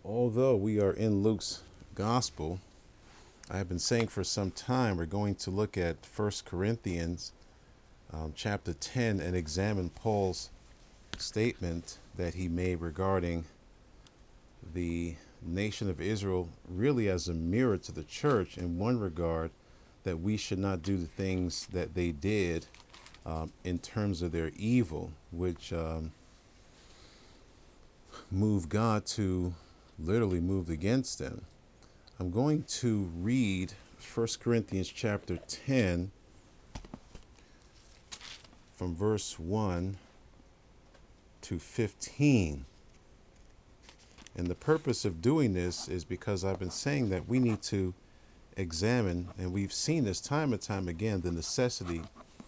Although we are in Luke's gospel, I have been saying for some time we're going to look at First Corinthians chapter 10 and examine Paul's statement that he made regarding the nation of Israel really as a mirror to the church in one regard, that we should not do the things that they did in terms of their evil, which moved God to literally move against them. I'm going to read First Corinthians chapter 10 from verse 1 to 15. And the purpose of doing this is because I've been saying that we need to examine, and we've seen this time and time again, the necessity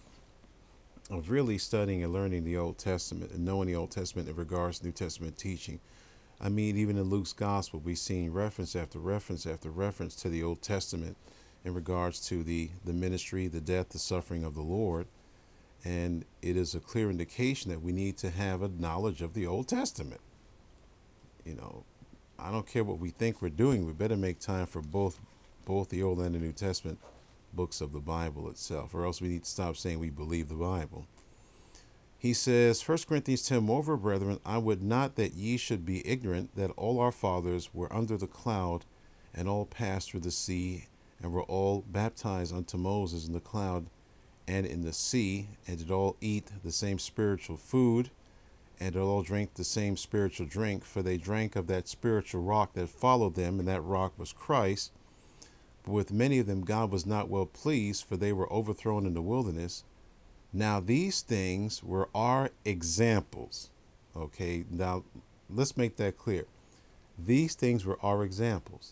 of really studying and learning the Old Testament and knowing the Old Testament in regards to New Testament teaching. I mean, even in Luke's gospel, we've seen reference after reference after reference to the Old Testament in regards to the ministry, the death, the suffering of the Lord. And it is a clear indication that we need to have a knowledge of the Old Testament. You know, I don't care what we think we're doing. We better make time for both the Old and the New Testament books of the Bible itself, or else we need to stop saying we believe the Bible. He says, 1 Corinthians 10, moreover, brethren, I would not that ye should be ignorant that all our fathers were under the cloud, and all passed through the sea, and were all baptized unto Moses in the cloud and in the sea, and did all eat the same spiritual food, and did all drink the same spiritual drink, for they drank of that spiritual rock that followed them, and that rock was Christ. But with many of them God was not well pleased, for they were overthrown in the wilderness. Now these things were our examples. Okay, now let's make that clear. These things were our examples.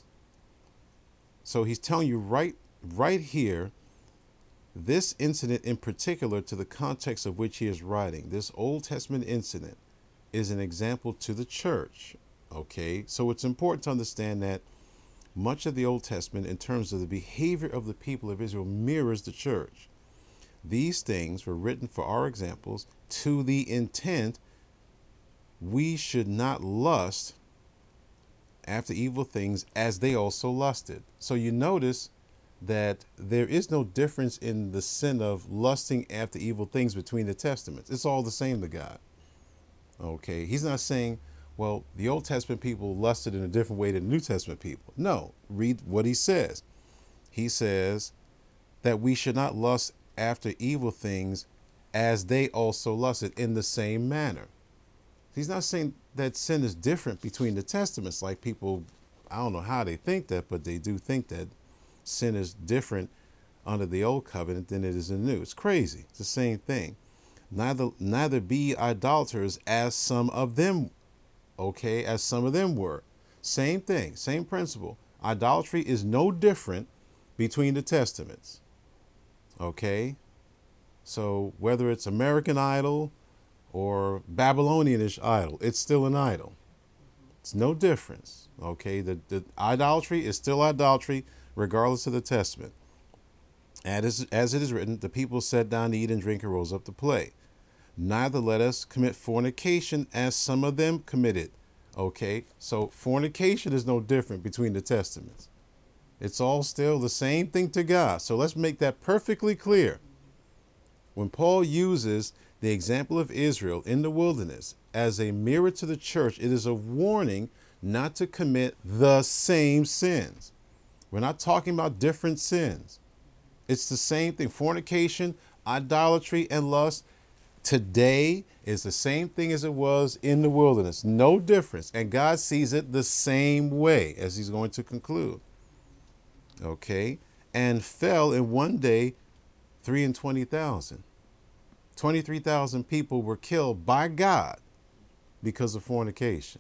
So he's telling you right here, this incident in particular, to the context of which he is writing, this Old Testament incident is an example to the church. Okay, so it's important to understand that much of the Old Testament, in terms of the behavior of the people of Israel, mirrors the church. These things were written for our examples, to the intent we should not lust after evil things as they also lusted. So you notice that there is no difference in the sin of lusting after evil things between the testaments. It's all the same to God. Okay, he's not saying, well, the Old Testament people lusted in a different way than the New Testament people. No, read what he says. He says that we should not lust after evil things as they also lusted, in the same manner. He's not saying that sin is different between the testaments, like people, I don't know how they think that, but they do think that sin is different under the old covenant than it is in the new. It's crazy. It's the same thing. Neither be idolaters as some of them, okay, as some of them were. Same thing, same principle. Idolatry is no different between the testaments. Okay, so whether it's American Idol or Babylonianish idol, it's still an idol. It's no difference. Okay, the idolatry is still idolatry regardless of the testament. And as it is written, the people sat down to eat and drink and rose up to play. Neither let us commit fornication as some of them committed. Okay, so fornication is no different between the testaments. It's all still the same thing to God. So let's make that perfectly clear. When Paul uses the example of Israel in the wilderness as a mirror to the church, it is a warning not to commit the same sins. We're not talking about different sins. It's the same thing. Fornication, idolatry, and lust today is the same thing as it was in the wilderness. No difference. And God sees it the same way, as he's going to conclude. Okay, and fell in one day 23,000. 23,000 people were killed by God because of fornication.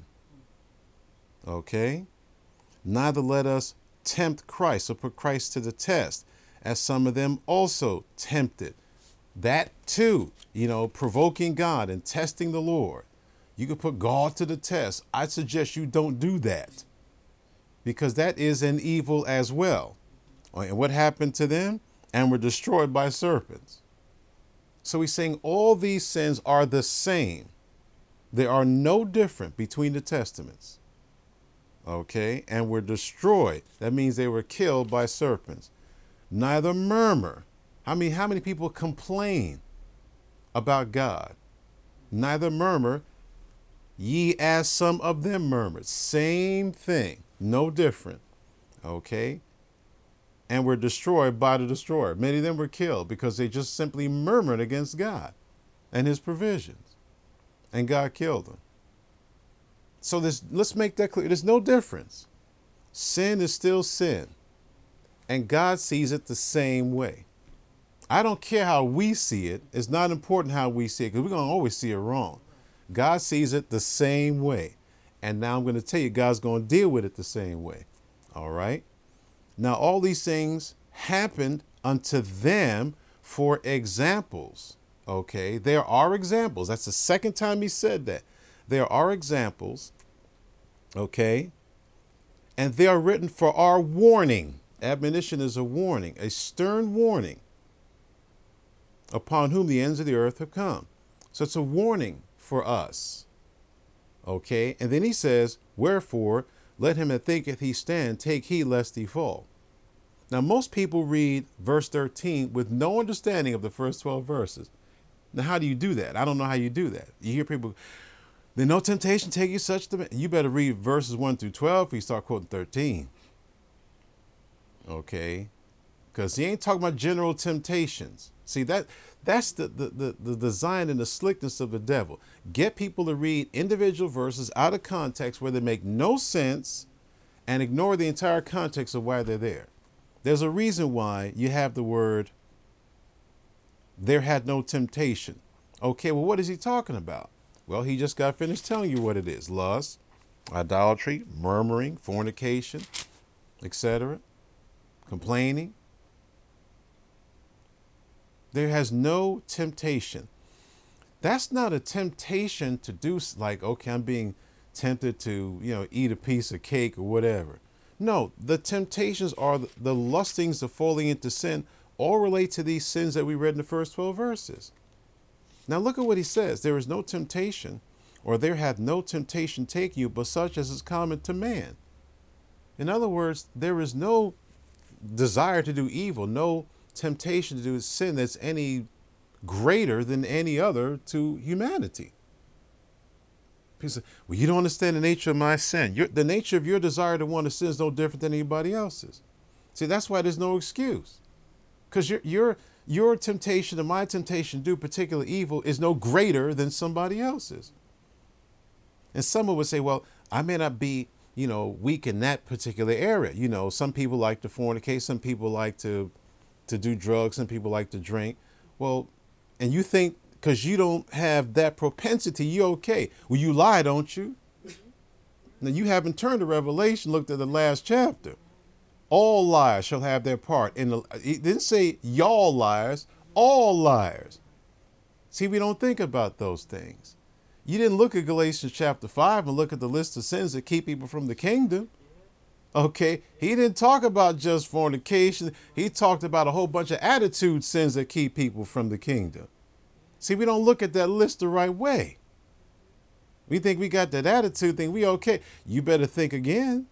Okay, neither let us tempt Christ, or put Christ to the test, as some of them also tempted. That too, provoking God and testing the Lord. You could put God to the test. I suggest you don't do that, because that is an evil as well. And what happened to them? And were destroyed by serpents. So he's saying all these sins are the same. There are no different between the testaments. Okay, and were destroyed. That means they were killed by serpents. Neither murmur. How many people complain about God? Neither murmur, ye as some of them murmured. Same thing, no different. Okay, and were destroyed by the destroyer. Many of them were killed because they just simply murmured against God and his provisions, and God killed them. So let's make that clear. There's no difference. Sin is still sin, and God sees it the same way. I don't care how we see it. It's not important how we see it, because we're going to always see it wrong. God sees it the same way. And now I'm going to tell you, God's going to deal with it the same way. All right. Now, all these things happened unto them for examples. Okay. There are examples. That's the second time he said that. There are examples. Okay. And they are written for our warning. Admonition is a warning, a stern warning, upon whom the ends of the earth have come. So it's a warning for us. Okay. And then he says, wherefore, let him that thinketh he stand take heed lest he fall. Now, most people read verse 13 with no understanding of the first 12 verses. Now, how do you do that? I don't know how you do that. You hear people, then no temptation take you such to. You better read verses 1 through 12 before you start quoting 13. Okay. Because he ain't talking about general temptations. See, that's the design and the slickness of the devil. Get people to read individual verses out of context where they make no sense and ignore the entire context of why they're there. There's a reason why you have the word, there had no temptation. Okay, well, what is he talking about? Well, he just got finished telling you what it is. Lust, idolatry, murmuring, fornication, etc., complaining. There has no temptation. That's not a temptation to do like, okay, I'm being tempted to, eat a piece of cake or whatever. No, the temptations are the lustings of falling into sin, all relate to these sins that we read in the first 12 verses. Now look at what he says. There is no temptation, or there hath no temptation take you, but such as is common to man. In other words, there is no desire to do evil, no temptation to do sin that's any greater than any other to humanity. People say, well, you don't understand the nature of my sin. The nature of your desire to want to sin is no different than anybody else's. See, that's why there's no excuse. Because your temptation and my temptation to do particular evil is no greater than somebody else's. And someone would say, well, I may not be, weak in that particular area. Some people like to fornicate, some people like to do drugs, some people like to drink. Well, and you think because you don't have that propensity, you're okay. Well, you lie, don't you? Now, you haven't turned to Revelation, looked at the last chapter. All liars shall have their part. It didn't say y'all liars, all liars. See, we don't think about those things. You didn't look at Galatians chapter 5 and look at the list of sins that keep people from the kingdom. Okay, he didn't talk about just fornication. He talked about a whole bunch of attitude sins that keep people from the kingdom. See, we don't look at that list the right way. We think we got that attitude thing. We okay. You better think again.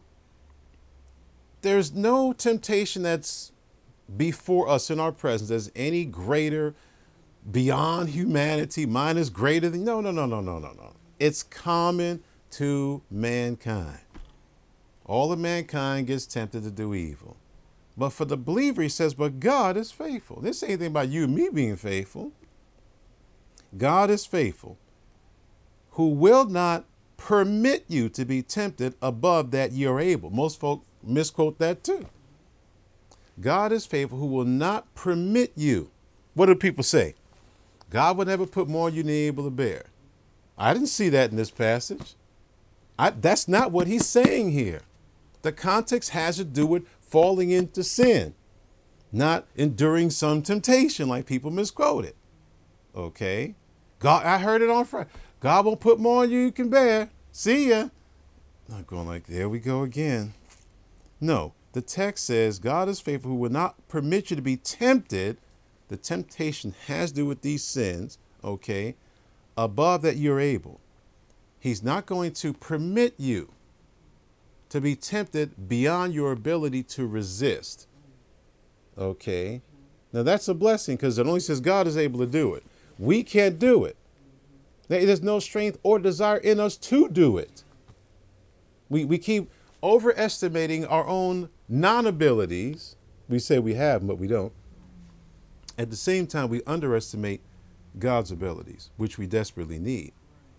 There's no temptation that's before us in our presence that's any greater beyond humanity. Mine is greater than. No. It's common to mankind. All of mankind gets tempted to do evil. But for the believer, he says, but God is faithful. This ain't anything about you and me being faithful. God is faithful, who will not permit you to be tempted above that you're able. Most folk misquote that too. God is faithful, who will not permit you. What do people say? God would never put more on you than you're able to bear. I didn't see that in this passage. That's not what he's saying here. The context has to do with falling into sin, not enduring some temptation like people misquote it. Okay. God, I heard it on Friday. God won't put more on you can bear. See ya. Not going like, there we go again. No, the text says God is faithful, who will not permit you to be tempted. The temptation has to do with these sins. Okay. Above that you're able. He's not going to permit you to be tempted beyond your ability to resist. Okay. Now that's a blessing because it only says God is able to do it. We can't do it. There's no strength or desire in us to do it. We keep overestimating our own non-abilities. We say we have them, but we don't. At the same time, we underestimate God's abilities, which we desperately need.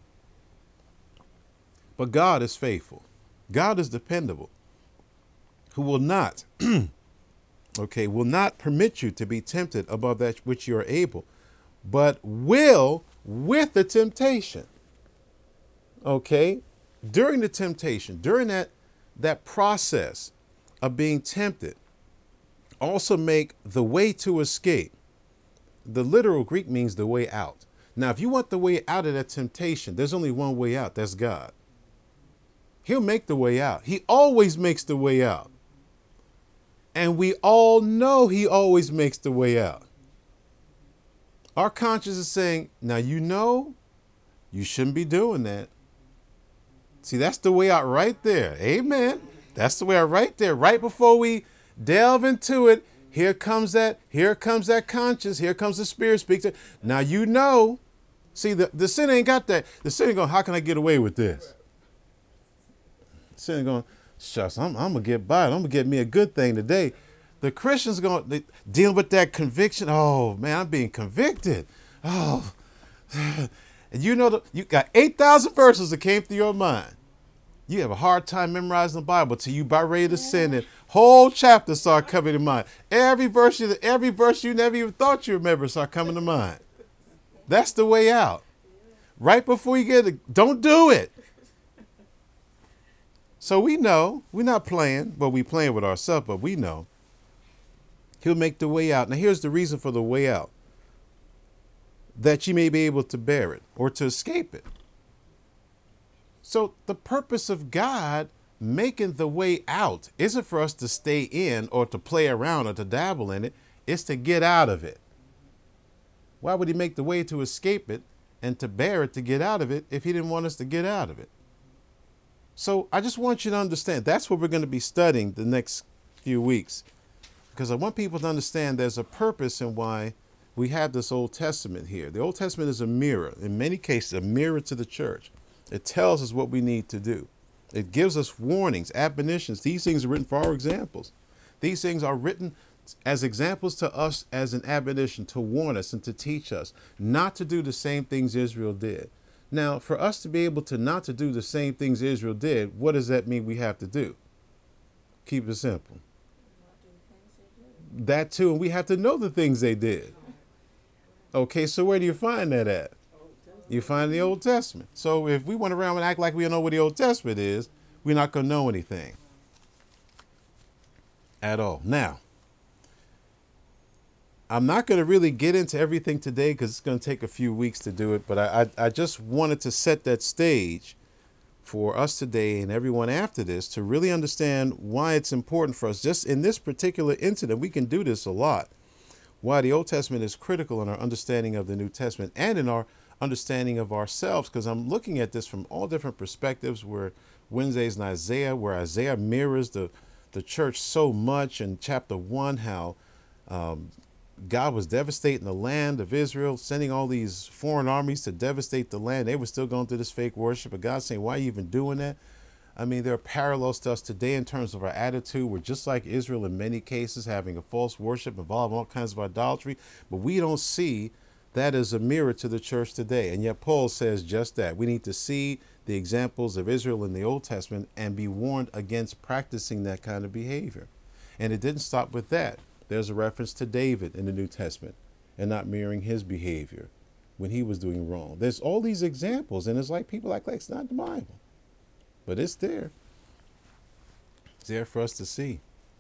But God is faithful. God is dependable, who will not, will not permit you to be tempted above that which you are able, but will with the temptation. Okay, during the temptation, during that process of being tempted, also make the way to escape. The literal Greek means the way out. Now, if you want the way out of that temptation, there's only one way out. That's God. He'll make the way out. He always makes the way out. And we all know he always makes the way out. Our conscience is saying, now you know you shouldn't be doing that. See, that's the way out right there. Amen. That's the way out right there. Right before we delve into it, here comes that conscience. Here comes the Spirit speaking. Now you know. See, the sin ain't got that. The sin ain't going, how can I get away with this? The sin ain't going, shucks, I'm going to get by it. I'm going to get me a good thing today. The Christian's going, dealing with that conviction. Oh, man, I'm being convicted. Oh, and you know, you got 8,000 verses that came through your mind. You have a hard time memorizing the Bible till you about ready to sin, and whole chapters start coming to mind. Every verse you never even thought you remember start coming to mind. That's the way out. Right before you get it, don't do it. So we know, we're not playing, but we playing with ourselves, but we know he'll make the way out. Now here's the reason for the way out. That you may be able to bear it or to escape it. So the purpose of God making the way out isn't for us to stay in or to play around or to dabble in it. It's to get out of it. Why would he make the way to escape it and to bear it, to get out of it, if he didn't want us to get out of it? So I just want you to understand that's what we're going to be studying the next few weeks, because I want people to understand there's a purpose in why we have this Old Testament here. The Old Testament is a mirror, in many cases, a mirror to the church. It tells us what we need to do. It gives us warnings, admonitions. These things are written for our examples. These things are written as examples to us, as an admonition to warn us and to teach us not to do the same things Israel did. Now, for us to be able to not to do the same things Israel did, what does that mean we have to do? Keep it simple. That too, and we have to know the things they did. Okay, so where do you find that at? You find in the Old Testament. So if we went around and act like we don't know what the Old Testament is, we're not going to know anything at all. Now, I'm not going to really get into everything today because it's going to take a few weeks to do it, but I just wanted to set that stage for us today and everyone after this to really understand why it's important for us. Just in this particular incident, we can do this a lot. Why the Old Testament is critical in our understanding of the New Testament and in our understanding of ourselves, because I'm looking at this from all different perspectives. Where Wednesdays in Isaiah, where Isaiah mirrors the church so much in chapter 1, how God was devastating the land of Israel, sending all these foreign armies to devastate the land. They were still going through this fake worship, but God's saying, why are you even doing that? I mean, there are parallels to us today in terms of our attitude. We're just like Israel in many cases, having a false worship, involving all kinds of idolatry, but we don't see that as a mirror to the church today. And yet Paul says just that. We need to see the examples of Israel in the Old Testament and be warned against practicing that kind of behavior. And it didn't stop with that. There's a reference to David in the New Testament and not mirroring his behavior when he was doing wrong. There's all these examples, and it's like people act like it's not the Bible. But it's there. It's there for us to see.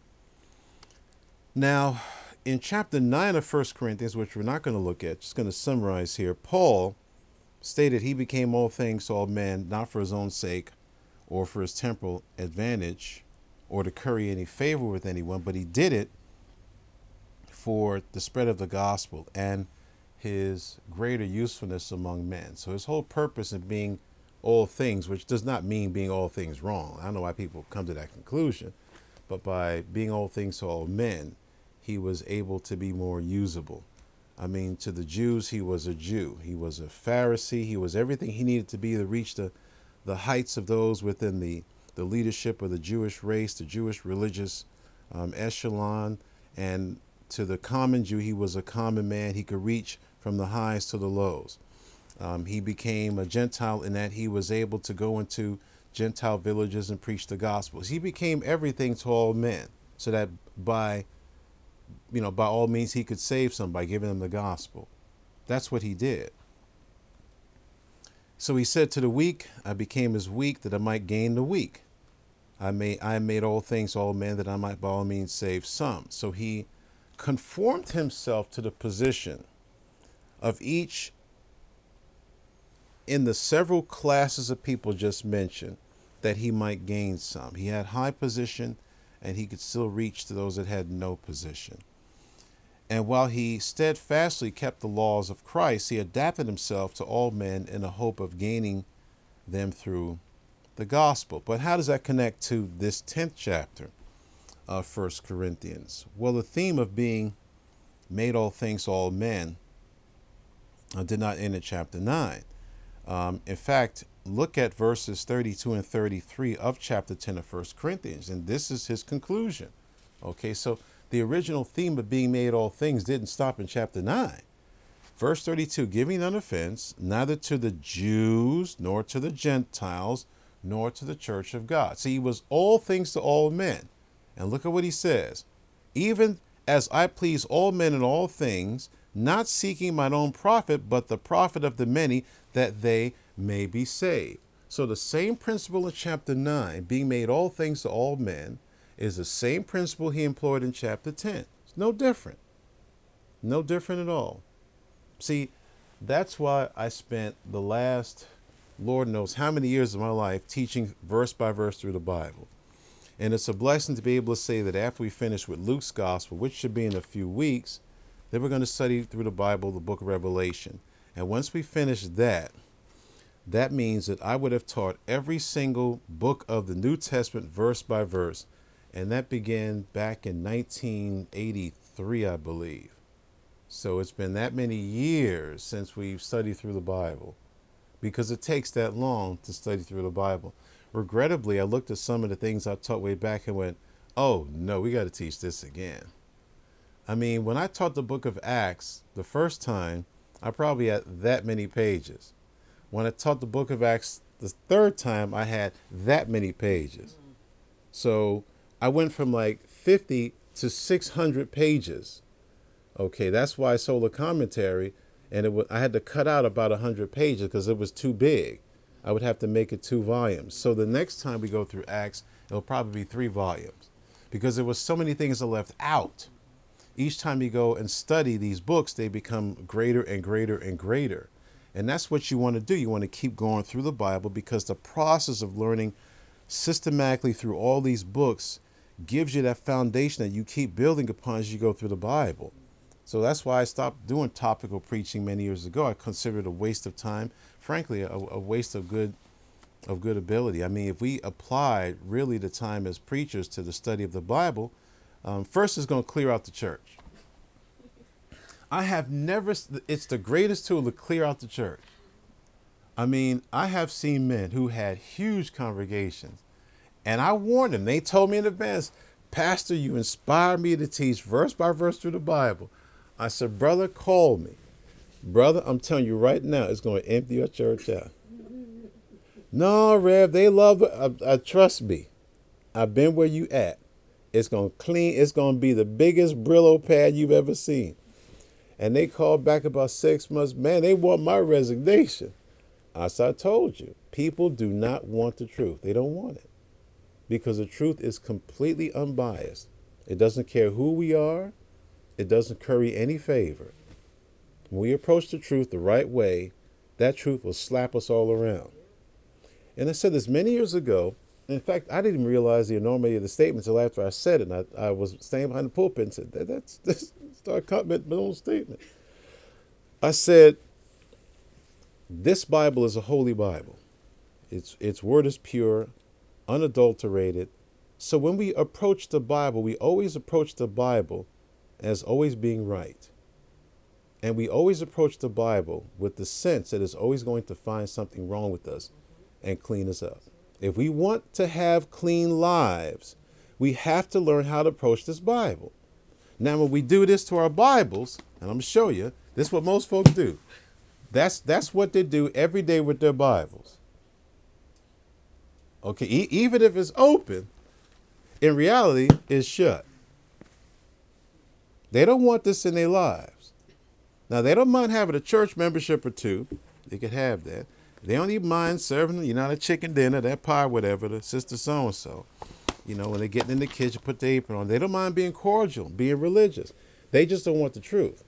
Now, in chapter 9 of 1 Corinthians, which we're not going to look at, just going to summarize here, Paul stated he became all things to all men, not for his own sake or for his temporal advantage or to curry any favor with anyone, but he did it for the spread of the gospel and his greater usefulness among men. So his whole purpose in being all things, which does not mean being all things wrong. I don't know why people come to that conclusion, but by being all things to all men, he was able to be more usable. I mean, to the Jews, he was a Jew. He was a Pharisee. He was everything he needed to be to reach the heights of those within the leadership of the Jewish race, the Jewish religious echelon. And to the common Jew, he was a common man. He could reach from the highs to the lows. He became a Gentile in that he was able to go into Gentile villages and preach the gospels. He became everything to all men, so that by all means he could save some by giving them the gospel. That's what he did. So he said to the weak, I became as weak that I might gain the weak. I made all things all men that I might by all means save some. So he conformed himself to the position of each in the several classes of people just mentioned, that he might gain some. He had high position, and he could still reach to those that had no position. And while he steadfastly kept the laws of Christ, he adapted himself to all men in a hope of gaining them through the gospel. But how does that connect to this 10th chapter of 1 Corinthians? Well, the theme of being made all things to all men did not end in chapter 9. In fact, look at verses 32 and 33 of chapter 10 of 1 Corinthians, and this is his conclusion. Okay, so the original theme of being made all things didn't stop in chapter 9. Verse 32, giving none offense, neither to the Jews, nor to the Gentiles, nor to the church of God. See, he was all things to all men. And look at what he says. Even as I please all men in all things, not seeking mine own profit, but the profit of the many, that they may be saved. So the same principle in chapter 9, being made all things to all men, is the same principle he employed in chapter 10. It's no different. No different at all. See, that's why I spent the last, Lord knows how many years of my life teaching verse by verse through the Bible. And it's a blessing to be able to say that after we finish with Luke's gospel, which should be in a few weeks, then we're going to study through the Bible, the book of Revelation. And once we finish that, that means that I would have taught every single book of the New Testament verse by verse. And that began back in 1983, I believe. So it's been that many years since we've studied through the Bible, because it takes that long to study through the Bible. Regrettably, I looked at some of the things I taught way back and went, oh, no, we got to teach this again. I mean, when I taught the book of Acts the first time, I probably had that many pages. When I taught the book of Acts the third time, I had that many pages. So I went from like 50 to 600 pages. Okay, that's why I sold a commentary, and I had to cut out about 100 pages because it was too big. I would have to make it 2 volumes. So the next time we go through Acts, it'll probably be 3 volumes, because there was so many things that left out. Each time you go and study these books, they become greater and greater and greater. And that's what you want to do. You want to keep going through the Bible, because the process of learning systematically through all these books gives you that foundation that you keep building upon as you go through the Bible. So that's why I stopped doing topical preaching many years ago. I considered it a waste of time, frankly, a waste of good ability. I mean, if we applied really the time as preachers to the study of the Bible, first it's going to clear out the church. It's the greatest tool to clear out the church. I mean, I have seen men who had huge congregations, and I warned them. They told me in advance, Pastor, you inspired me to teach verse by verse through the Bible. I said, brother, call me. Brother, I'm telling you right now, it's going to empty your church out. No, Rev, they love it. Trust me. I've been where you at. It's going to clean. It's going to be the biggest Brillo pad you've ever seen. And they called back about 6 months. Man, they want my resignation. As I told you, people do not want the truth. They don't want it, because the truth is completely unbiased. It doesn't care who we are. It doesn't curry any favor. When we approach the truth the right way, that truth will slap us all around. And I said this many years ago. In fact, I didn't even realize the enormity of the statement until after I said it. And I was standing behind the pulpit and said, that's start commenting my own statement. I said, this Bible is a holy Bible. Its word is pure, unadulterated. So when we approach the Bible, we always approach the Bible as always being right. And we always approach the Bible with the sense that it's always going to find something wrong with us and clean us up. If we want to have clean lives, we have to learn how to approach this Bible. Now, when we do this to our Bibles, and I'm going to show you, this is what most folks do. That's what they do every day with their Bibles. Okay, even if it's open, in reality, it's shut. They don't want this in their lives. Now, they don't mind having a church membership or two. They could have that. They don't even mind serving, a chicken dinner, that pie, whatever, the sister so-and-so. When they're getting in the kitchen, put the apron on. They don't mind being cordial, being religious. They just don't want the truth.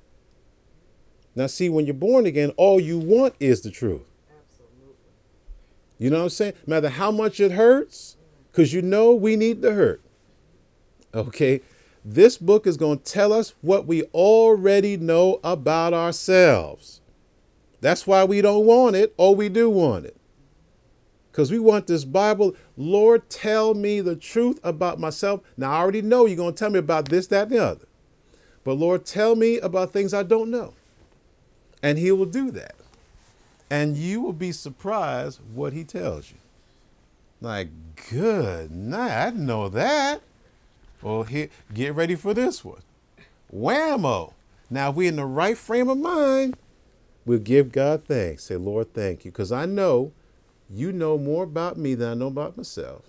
Now, see, when you're born again, all you want is the truth. Absolutely. You know what I'm saying? No matter how much it hurts, because we need the hurt. Okay? This book is going to tell us what we already know about ourselves. That's why we don't want it, or we do want it. Because we want this Bible. Lord, tell me the truth about myself. Now, I already know you're going to tell me about this, that, and the other. But Lord, tell me about things I don't know. And he will do that. And you will be surprised what he tells you. Like, good night, I didn't know that. Well, here, get ready for this one. Whammo. Now, if we're in the right frame of mind, we'll give God thanks. Say, Lord, thank you. Because I know you know more about me than I know about myself.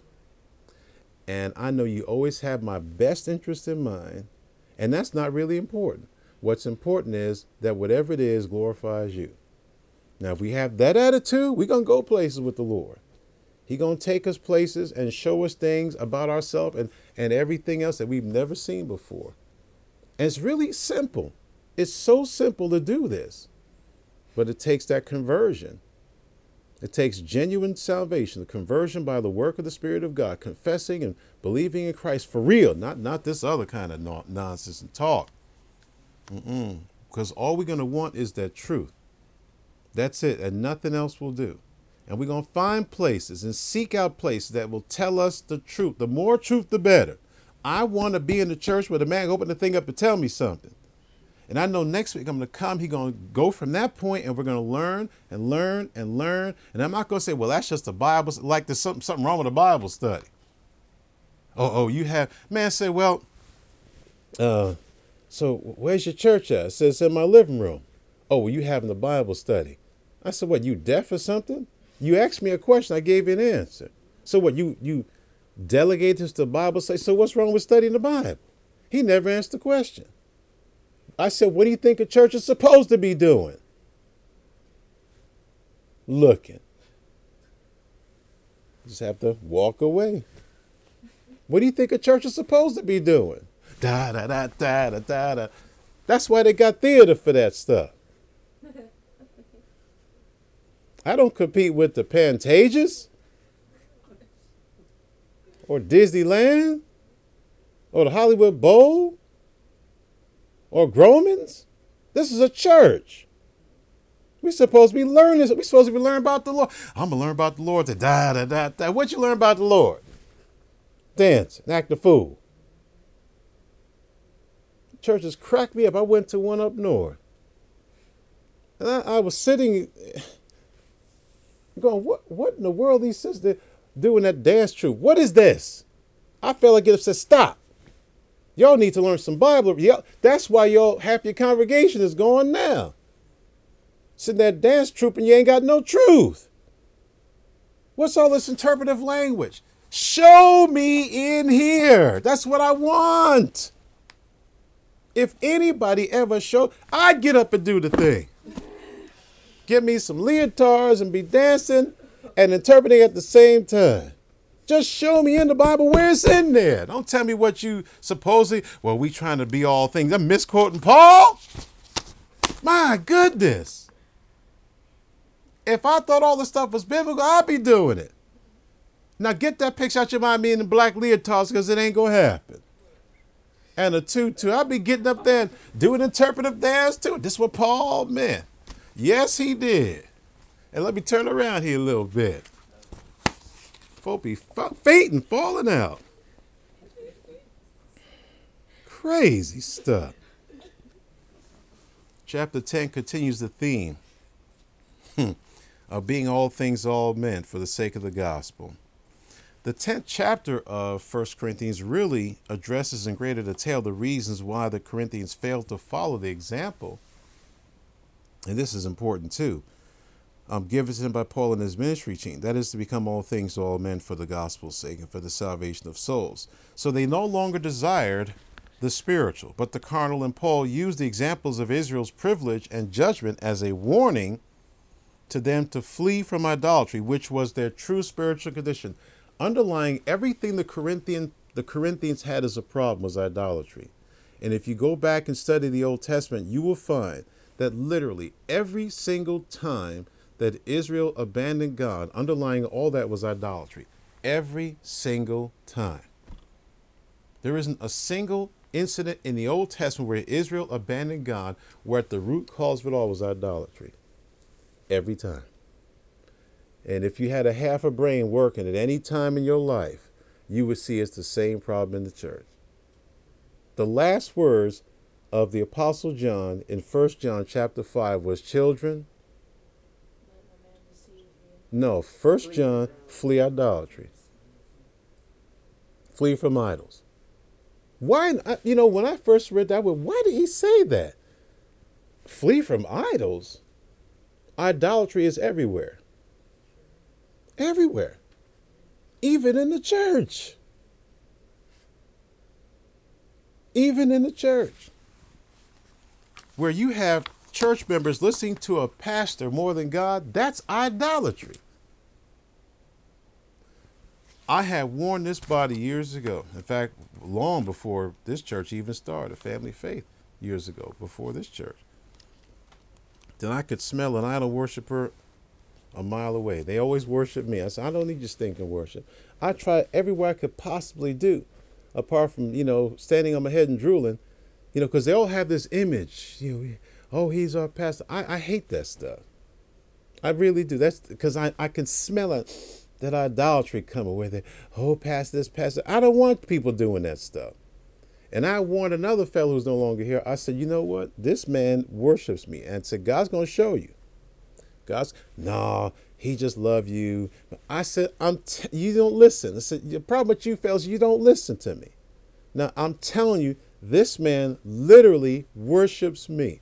And I know you always have my best interest in mind. And that's not really important. What's important is that whatever it is glorifies you. Now, if we have that attitude, we're going to go places with the Lord. He's going to take us places and show us things about ourselves and everything else that we've never seen before. And it's really simple. It's so simple to do this. But it takes that conversion. It takes genuine salvation, the conversion by the work of the Spirit of God, confessing and believing in Christ for real, not this other kind of nonsense and talk. Because all we're going to want is that truth. That's it, and nothing else will do. And we're going to find places and seek out places that will tell us the truth. The more truth, the better. I want to be in the church where the man open the thing up and tell me something. And I know next week I'm going to come, he's going to go from that point, and we're going to learn and learn and learn. And I'm not going to say, well, that's just the Bible. Like there's something wrong with a Bible study. Oh, you have, man, say, well, so where's your church at? It says in my living room. Oh, well, you having the Bible study. I said, what, you deaf or something? You asked me a question, I gave you an answer. So what, you delegated this to the Bible study? So what's wrong with studying the Bible? He never answered the question. I said, what do you think a church is supposed to be doing? Looking. Just have to walk away. What do you think a church is supposed to be doing? Da da da da da da da. That's why they got theater for that stuff. I don't compete with the Pantages or Disneyland or the Hollywood Bowl or Gromans. This is a church. We're supposed to be learning this. We're supposed to be learning about the Lord. I'm going to learn about the Lord. Da da da da. What you learn about the Lord? Dancing, act a fool. Churches cracked me up. I went to one up north. And I was sitting going, what in the world these sisters doing that dance troupe? What is this? I felt like it said, stop. Y'all need to learn some Bible. That's why half your congregation is gone now. Sitting that dance troupe and you ain't got no truth. What's all this interpretive language? Show me in here. That's what I want. If anybody ever showed, I'd get up and do the thing. Get me some leotards and be dancing and interpreting at the same time. Just show me in the Bible where it's in there. Don't tell me what you supposedly, well, we trying to be all things. I'm misquoting Paul. My goodness. If I thought all this stuff was biblical, I'd be doing it. Now get that picture out your mind, me in the black leotards, because it ain't going to happen. And a tutu. I'll be getting up there and doing interpretive dance too. This is what Paul meant. Yes, he did. And let me turn around here a little bit. Folk be fainting, falling out. Crazy stuff. Chapter 10 continues the theme of being all things to all men for the sake of the gospel. The 10th chapter of 1 Corinthians really addresses in greater detail the reasons why the Corinthians failed to follow the example, and this is important too, given to them by Paul in his ministry team. That is to become all things to all men for the gospel's sake and for the salvation of souls. So they no longer desired the spiritual, but the carnal, and Paul used the examples of Israel's privilege and judgment as a warning to them to flee from idolatry, which was their true spiritual condition. Underlying everything the Corinthians had as a problem was idolatry. And if you go back and study the Old Testament, you will find that literally every single time that Israel abandoned God, underlying all that was idolatry. Every single time. There isn't a single incident in the Old Testament where Israel abandoned God, where at the root cause of it all was idolatry. Every time. And if you had a half a brain working at any time in your life, you would see it's the same problem in the church. The last words of the Apostle John in 1 John chapter 5 was, children, no, 1 John, flee idolatry. Flee from idols. Why, when I first read that, why did he say that? Flee from idols? Idolatry is everywhere. Everywhere. Even in the church. Even in the church. Where you have church members listening to a pastor more than God, that's idolatry. I had warned this body years ago. In fact, long before this church even started, Family Faith, years ago, before this church. Then I could smell an idol worshiper a mile away. They always worship me. I said, I don't need your stinking worship. I tried everywhere I could possibly do, apart from, standing on my head and drooling, because they all have this image, oh, he's our pastor. I hate that stuff. I really do. That's because I can smell it, that idolatry coming with it. Oh, pastor this, pastor. I don't want people doing that stuff. And I warned another fellow who's no longer here. I said, you know what? This man worships me. And said, God's going to show you. No, he just love you. I said, you don't listen. I said, the problem with you fellas, you don't listen to me. Now, I'm telling you, this man literally worships me.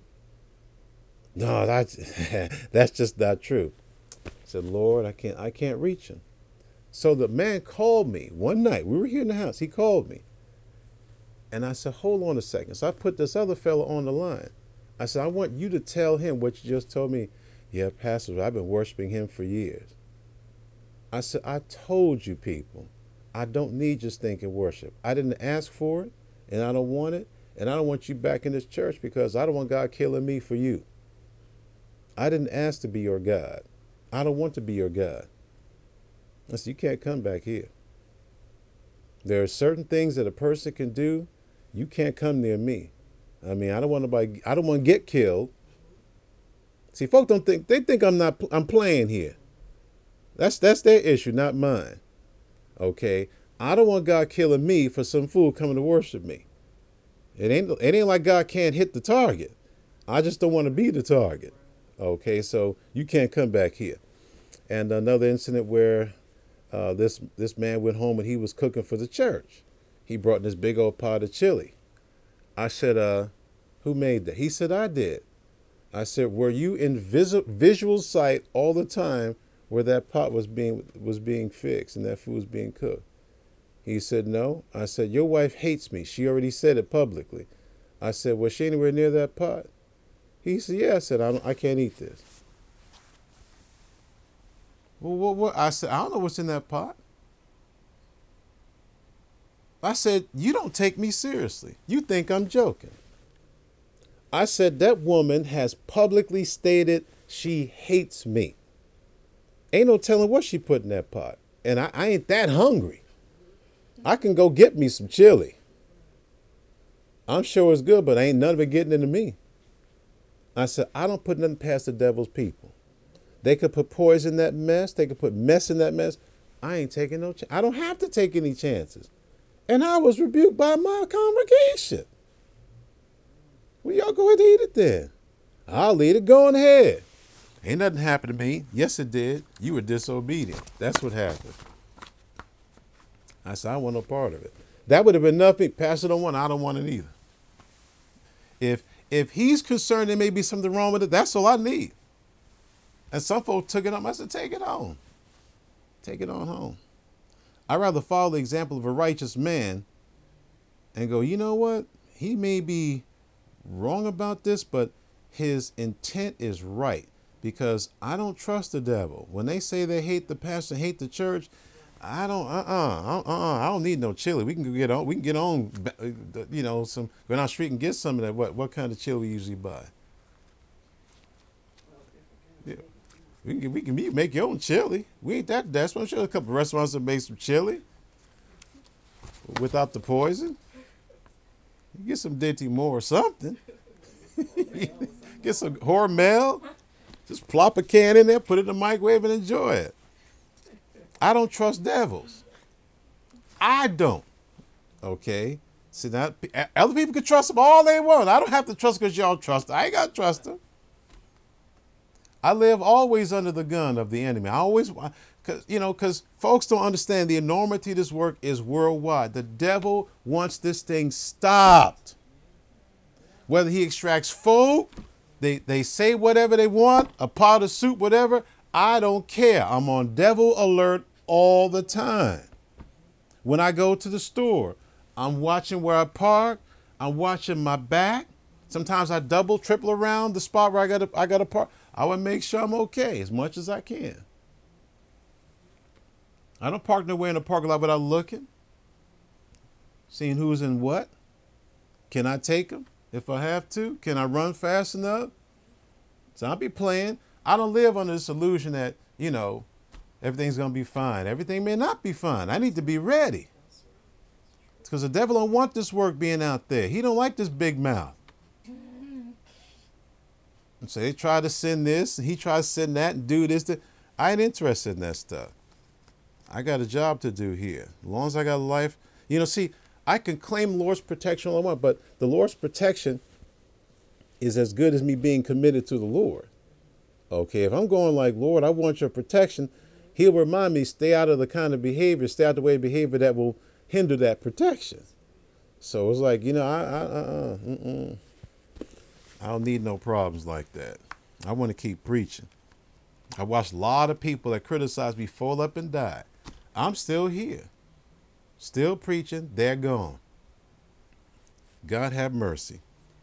No, that's just not true. I said, Lord, I can't reach him. So the man called me one night. We were here in the house. He called me. And I said, hold on a second. So I put this other fellow on the line. I said, I want you to tell him what you just told me. Yeah, Pastor, I've been worshiping him for years. I said, I told you people, I don't need your stinking worship. I didn't ask for it, and I don't want it, and I don't want you back in this church because I don't want God killing me for you. I didn't ask to be your God. I don't want to be your God. I said, you can't come back here. There are certain things that a person can do. You can't come near me. I mean, I don't want to get killed. See, folks they think I'm playing here. That's their issue, not mine. Okay. I don't want God killing me for some fool coming to worship me. It ain't like God can't hit the target. I just don't want to be the target. Okay. So you can't come back here. And another incident where this man went home and he was cooking for the church. He brought in this big old pot of chili. I said, who made that? He said, I did. I said, were you in visual sight all the time where that pot was being fixed and that food was being cooked? He said, no. I said, your wife hates me. She already said it publicly. I said, was she anywhere near that pot? He said, yeah. I said, I can't eat this. Well, what? I said, I don't know what's in that pot. I said, you don't take me seriously. You think I'm joking. I said, that woman has publicly stated she hates me. Ain't no telling what she put in that pot. And I ain't that hungry. I can go get me some chili. I'm sure it's good, but ain't none of it getting into me. I said, I don't put nothing past the devil's people. They could put poison in that mess. They could put mess in that mess. I ain't taking no chance. I don't have to take any chances. And I was rebuked by my congregation. Well, y'all go ahead and eat it then. I'll eat it. Go on ahead. Ain't nothing happened to me. Yes, it did. You were disobedient. That's what happened. I said, I want no part of it. That would have been nothing. Pastor don't want it. I don't want it either. If he's concerned there may be something wrong with it, that's all I need. And some folks took it on. I said, take it on. Take it on home. I'd rather follow the example of a righteous man and go, you know what? He may be wrong about this, but his intent is right, because I don't trust the devil. When they say they hate the pastor, hate the church, I don't, I don't need no chili. We can get on, some, go down the street and get some of that. What kind of chili we usually buy? Yeah. We can make your own chili. We ain't that desperate. I'm sure a couple of restaurants that make some chili without the poison. You get some Dinty Moore or something. Get some Hormel. Just plop a can in there, put it in the microwave, and enjoy it. I don't trust devils. I don't. Okay? See, that other people can trust them all they want. I don't have to trust because y'all trust them. I ain't got to trust them. I live always under the gun of the enemy. I always, because folks don't understand the enormity of this work is worldwide. The devil wants this thing stopped. Whether he extracts food, they say whatever they want, a pot of soup, whatever, I don't care. I'm on devil alert all the time. When I go to the store, I'm watching where I park. I'm watching my back. Sometimes I double, triple around the spot where I got to park. I would make sure I'm okay as much as I can. I don't park nowhere in the parking lot without looking, seeing who's in what. Can I take them if I have to? Can I run fast enough? So I'll be playing. I don't live under this illusion that, everything's going to be fine. Everything may not be fine. I need to be ready. Because the devil don't want this work being out there. He don't like this big mouth. And so they try to send this, and he tries to send that and do this. I ain't interested in that stuff. I got a job to do here. As long as I got a life. I can claim Lord's protection all I want, but the Lord's protection is as good as me being committed to the Lord. Okay, if I'm going like, Lord, I want your protection, he'll remind me, stay out of the kind of behavior, stay out of the way of behavior that will hinder that protection. So it's like, I don't need no problems like that. I want to keep preaching. I watched a lot of people that criticized me fall up and die. I'm still here. Still preaching. They're gone. God have mercy.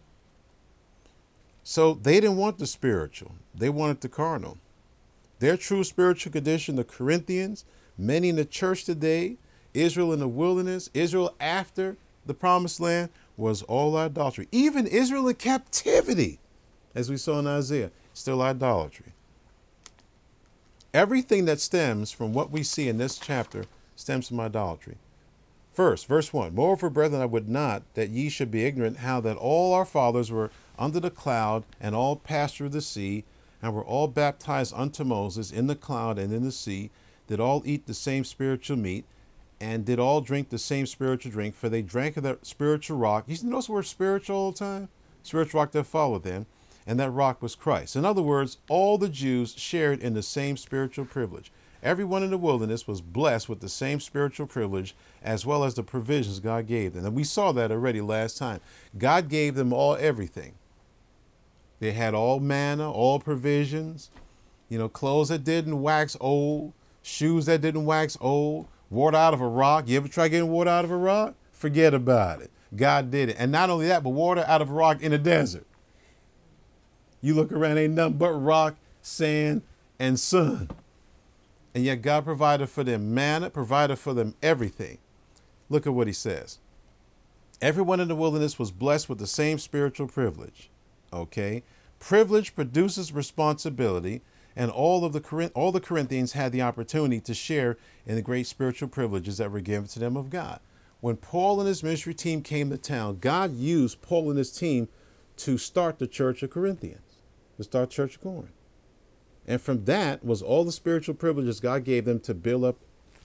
So they didn't want the spiritual. They wanted the carnal. Their true spiritual condition, the Corinthians, many in the church today, Israel in the wilderness, Israel after the promised land, was all idolatry. Even Israel in captivity, as we saw in Isaiah, still idolatry. Everything that stems from what we see in this chapter stems from idolatry. First, verse 1, moreover, brethren, I would not that ye should be ignorant how that all our fathers were under the cloud and all passed through the sea and were all baptized unto Moses in the cloud and in the sea, did all eat the same spiritual meat, and did all drink the same spiritual drink, for they drank of that spiritual rock. You notice the word spiritual all the time? Spiritual rock that followed them, and that rock was Christ. In other words, all the Jews shared in the same spiritual privilege. Everyone in the wilderness was blessed with the same spiritual privilege, as well as the provisions God gave them. And we saw that already last time. God gave them all everything. They had all manna, all provisions, clothes that didn't wax old, shoes that didn't wax old, water out of a rock. You ever try getting water out of a rock? Forget about it. God did it. And not only that, but water out of a rock in a desert. You look around, ain't nothing but rock, sand, and sun. And yet God provided for them manna, provided for them everything. Look at what he says. Everyone in the wilderness was blessed with the same spiritual privilege. Okay? Privilege produces responsibility, and all the Corinthians had the opportunity to share in the great spiritual privileges that were given to them of God. When Paul and his ministry team came to town, God used Paul and his team to start the church of Corinthians, to start Church of Corinth. And from that was all the spiritual privileges God gave them to build up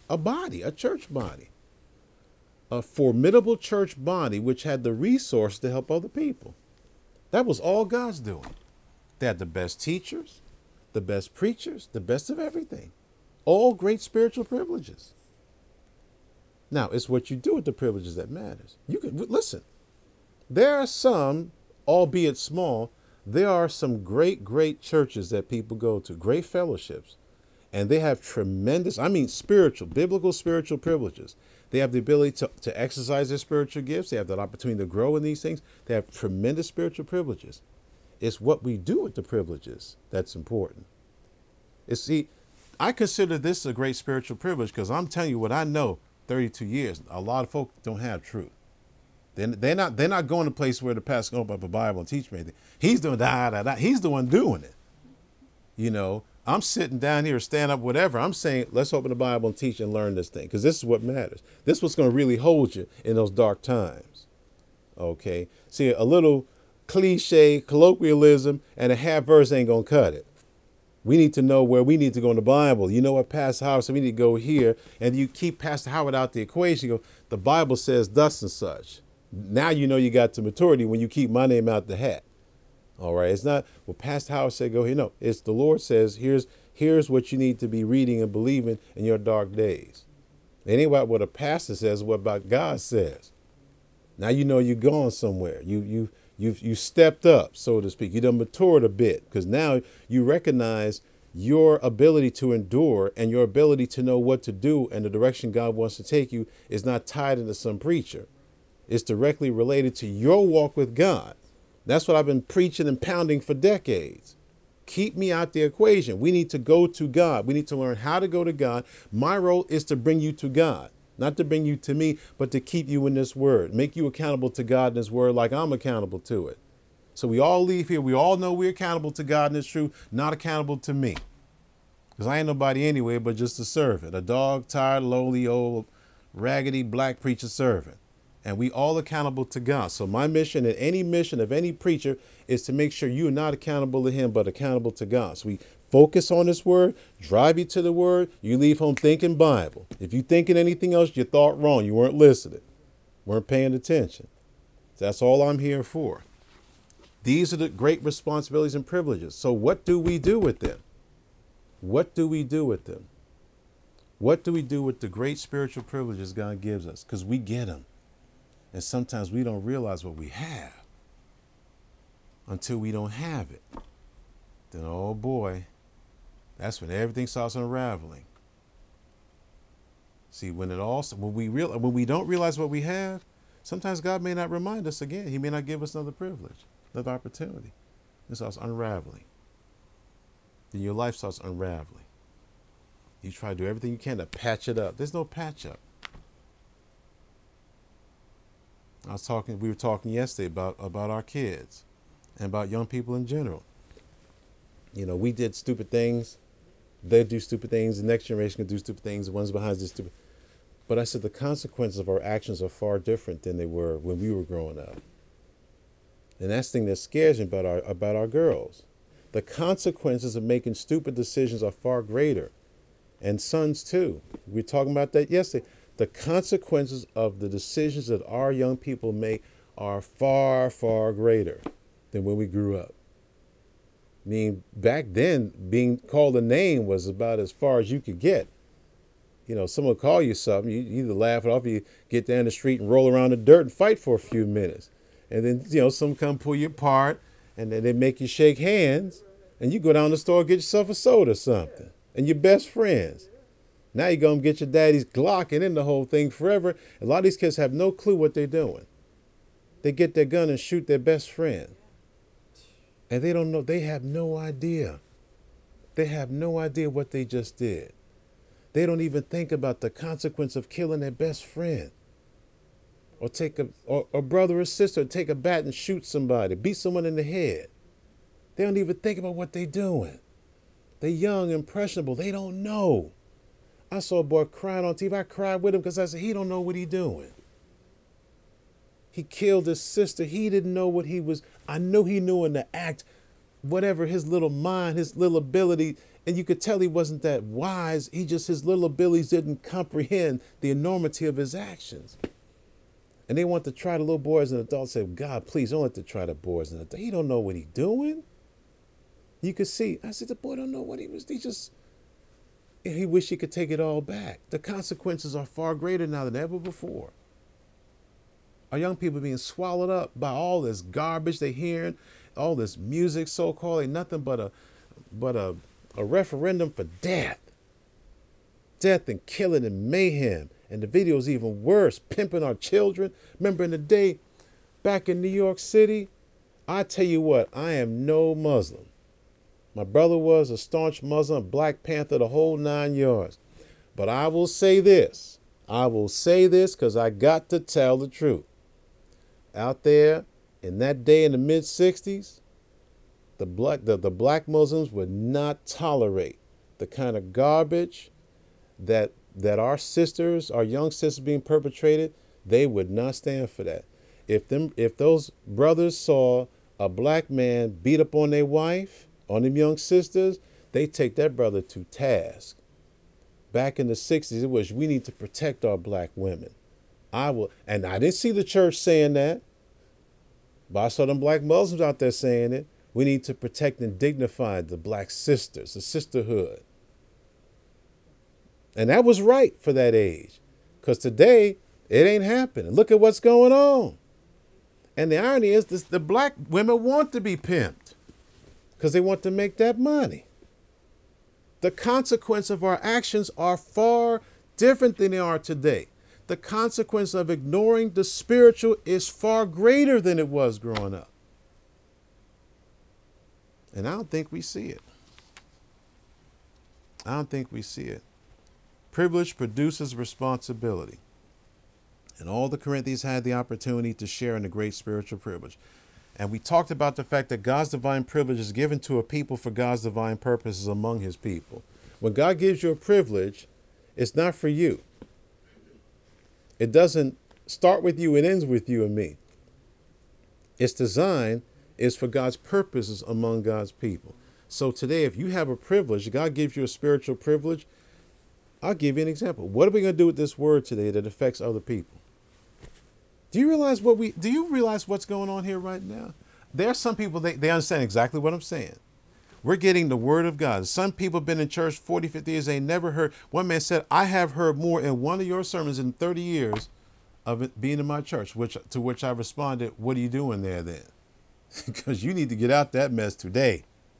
a body, a church body, a formidable church body which had the resource to help other people. That was all God's doing. They had the best teachers, the best preachers, the best of everything. All great spiritual privileges. Now, it's what you do with the privileges that matters. You can listen. There are some, albeit small, there are some great churches that people go to, great fellowships, and they have tremendous, I mean, spiritual, biblical spiritual privileges. They have the ability to exercise their spiritual gifts. They have that opportunity to grow in these things. They have tremendous spiritual privileges. It's what we do with the privileges that's important. See, I consider this a great spiritual privilege because I'm telling you what I know. 32 years, a lot of folk don't have truth. They're not going to a place where the pastor open up a Bible and teach me anything. He's doing da. He's the one doing it. You know, I'm sitting down here, stand up, whatever. I'm saying, let's open the Bible and teach and learn this thing because this is what matters. This is what's going to really hold you in those dark times. Okay. See, a little cliche colloquialism and a half verse ain't going to cut it. We need to know where we need to go in the Bible. You know what, Pastor Howard said, we need to go here. And you keep Pastor Howard out the equation. You go, the Bible says thus and such. Now you know you got to maturity when you keep my name out the hat. All right. It's not, well, Pastor Howard said, go here. No, it's the Lord says, here's what you need to be reading and believing in your dark days. It ain't about what a pastor says, what about God says. Now you know you're going somewhere. You've stepped up, so to speak. You done matured a bit because now you recognize your ability to endure and your ability to know what to do and the direction God wants to take you is not tied into some preacher. It's directly related to your walk with God. That's what I've been preaching and pounding for decades. Keep me out the equation. We need to go to God. We need to learn how to go to God. My role is to bring you to God. Not to bring you to me, but to keep you in this word. Make you accountable to God in his word like I'm accountable to it. So we all leave here. We all know we're accountable to God in his truth, not accountable to me. Because I ain't nobody anyway, but just a servant. A dog, tired, lowly, old, raggedy, black preacher servant. And we all accountable to God. So my mission and any mission of any preacher is to make sure you're not accountable to him, but accountable to God. So we focus on this word, drive you to the word. You leave home thinking Bible. If you thinking anything else, you thought wrong. You weren't listening, weren't paying attention. That's all I'm here for. These are the great responsibilities and privileges. So what do we do with them? What do we do with them? What do we do with the great spiritual privileges God gives us? Because we get them. And sometimes we don't realize what we have until we don't have it. Then, oh boy, that's when everything starts unraveling. See, when we don't realize what we have, sometimes God may not remind us again. He may not give us another privilege, another opportunity. It starts unraveling. Then your life starts unraveling. You try to do everything you can to patch it up. There's no patch up. We were talking yesterday about our kids and about young people in general. You know, we did stupid things. They do stupid things. The next generation can do stupid things. The ones behind us do stupid. But I said the consequences of our actions are far different than they were when we were growing up. And that's the thing that scares me about our girls. The consequences of making stupid decisions are far greater. And sons too. We were talking about that yesterday. The consequences of the decisions that our young people make are far, far greater than when we grew up. I mean, back then, being called a name was about as far as you could get. You know, someone call you something, you either laugh it off, you get down the street and roll around the dirt and fight for a few minutes. And then, you know, someone come pull you apart, and then they make you shake hands, and you go down the store and get yourself a soda or something, and your best friends. Now you're going to get your daddy's Glock and in the whole thing forever. A lot of these kids have no clue what they're doing. They get their gun and shoot their best friend. And they don't know. They have no idea. They have no idea what they just did. They don't even think about the consequence of killing their best friend. Or take a brother or sister, take a bat and shoot somebody, beat someone in the head. They don't even think about what they're doing. They're young, impressionable. They don't know. I saw a boy crying on TV. I cried with him because I said, he don't know what he's doing. He killed his sister. He didn't know what he was. I knew he knew in the act, whatever his little mind, his little ability And you could tell he wasn't that wise. His little abilities didn't comprehend the enormity of his actions. And they want to try the little boys and adults. Say, God, please don't let them try the boys and adults. He don't know what he's doing. You could see. I said, the boy don't know what he was. He wished he could take it all back. The consequences are far greater now than ever before. Our young people being swallowed up by all this garbage they hearing, all this music, so-called, ain't nothing but a referendum for death and killing and mayhem. And the video's even worse, pimping our children. Remember in the day back in New York City, I tell you what, I am no Muslim. My brother was a staunch Muslim, Black Panther, the whole 9 yards. But I will say this because I got to tell the truth. Out there in that day in the mid-60s, the black Muslims would not tolerate the kind of garbage that our sisters, our young sisters being perpetrated. They would not stand for that. If those brothers saw a black man beat up on their wife, on them young sisters, they take that brother to task. Back in the 60s, it was, we need to protect our black women. And I didn't see the church saying that, but I saw them black Muslims out there saying it. We need to protect and dignify the black sisters, the sisterhood. And that was right for that age. Because today, it ain't happening. Look at what's going on. And the irony is the black women want to be pimped because they want to make that money. The consequence of our actions are far different than they are today. The consequence of ignoring the spiritual is far greater than it was growing up. And I don't think we see it. Privilege produces responsibility. And all the Corinthians had the opportunity to share in the great spiritual privilege. And we talked about the fact that God's divine privilege is given to a people for God's divine purposes among his people. When God gives you a privilege, it's not for you. It doesn't start with you and ends with you and me. Its design is for God's purposes among God's people. So today, if you have a privilege, God gives you a spiritual privilege. I'll give you an example. What are we going to do with this word today that affects other people? Do you realize what's going on here right now? There are some people, they understand exactly what I'm saying. We're getting the word of God. Some people have been in church 40, 50 years. They never heard. One man said, I have heard more in one of your sermons in 30 years of it being in my church, to which I responded, what are you doing there then? Because you need to get out that mess today.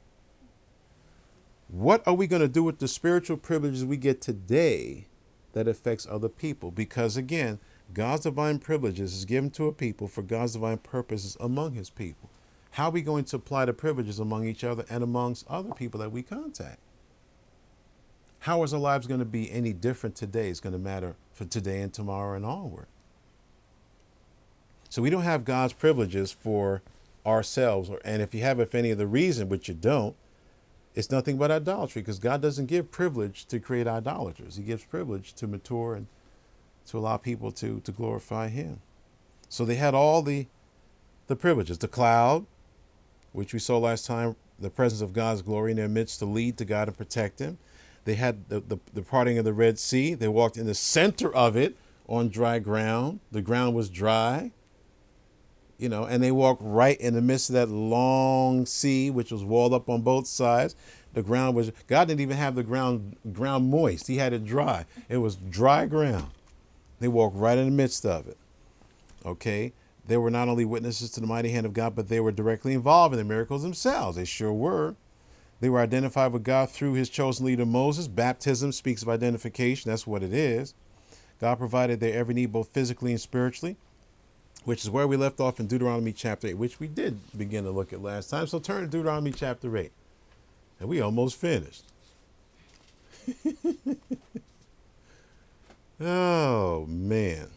What are we going to do with the spiritual privileges we get today that affects other people? Because again, God's divine privileges is given to a people for God's divine purposes among his people. How are we going to apply the privileges among each other and amongst other people that we contact? How is our lives going to be any different today? It's going to matter for today and tomorrow and onward. So we don't have God's privileges for ourselves. And if you have it for any other reason, which you don't, it's nothing but idolatry, because God doesn't give privilege to create idolaters. He gives privilege to mature and to allow people to glorify him. So they had all the privileges. The cloud, which we saw last time, the presence of God's glory in their midst to lead to God and protect him. They had the parting of the Red Sea. They walked in the center of it on dry ground. The ground was dry, and they walked right in the midst of that long sea, which was walled up on both sides. God didn't even have the ground moist. He had it dry. It was dry ground. They walked right in the midst of it. Okay. They were not only witnesses to the mighty hand of God, but they were directly involved in the miracles themselves. They sure were. They were identified with God through his chosen leader, Moses. Baptism speaks of identification. That's what it is. God provided their every need, both physically and spiritually, which is where we left off in Deuteronomy chapter 8, which we did begin to look at last time. So turn to Deuteronomy chapter 8. And we almost finished. Oh, man.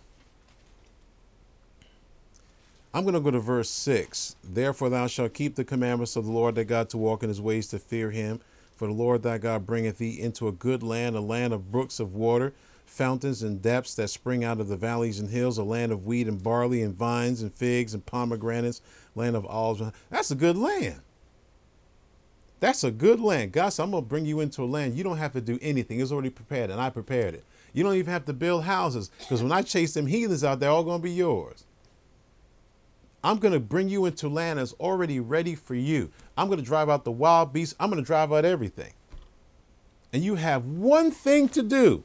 I'm going to go to verse 6. Therefore thou shalt keep the commandments of the Lord thy God to walk in his ways, to fear him. For the Lord thy God bringeth thee into a good land, a land of brooks of water, fountains and depths that spring out of the valleys and hills, a land of wheat and barley and vines and figs and pomegranates, land of olives. That's a good land. That's a good land. God said, I'm going to bring you into a land. You don't have to do anything. It's already prepared, and I prepared it. You don't even have to build houses, because when I chase them heathens out, they're all going to be yours. I'm going to bring you into land that's already ready for you. I'm going to drive out the wild beasts. I'm going to drive out everything. And you have one thing to do.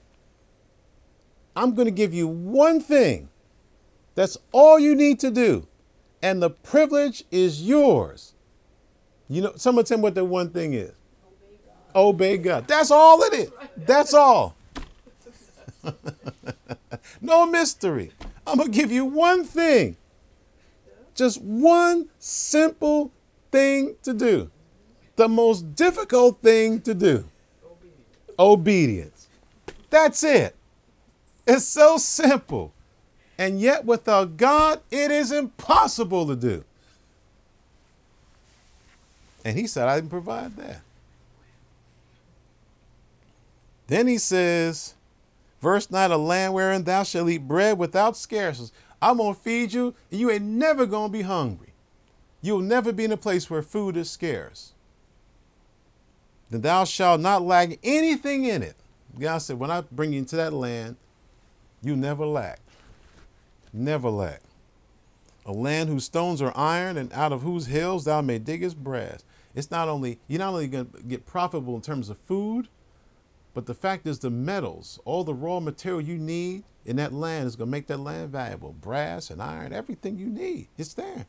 I'm going to give you one thing. That's all you need to do. And the privilege is yours. You know, someone tell me what that one thing is. Obey God. That's all it is. That's all. No mystery. I'm going to give you one thing. Just one simple thing to do. The most difficult thing to do. Obedience. That's it. It's so simple. And yet without God, it is impossible to do. And he said, I didn't provide that. Then he says, verse 9, a land wherein thou shalt eat bread without scarceness. I'm going to feed you, and you ain't never going to be hungry. You'll never be in a place where food is scarce. Then thou shalt not lack anything in it. God said, when I bring you into that land, you never lack. Never lack. A land whose stones are iron, and out of whose hills thou may diggest brass. It's not only, you're not only going to get profitable in terms of food, but the fact is the metals, all the raw material you need in that land is going to make that land valuable. Brass and iron, everything you need, it's there.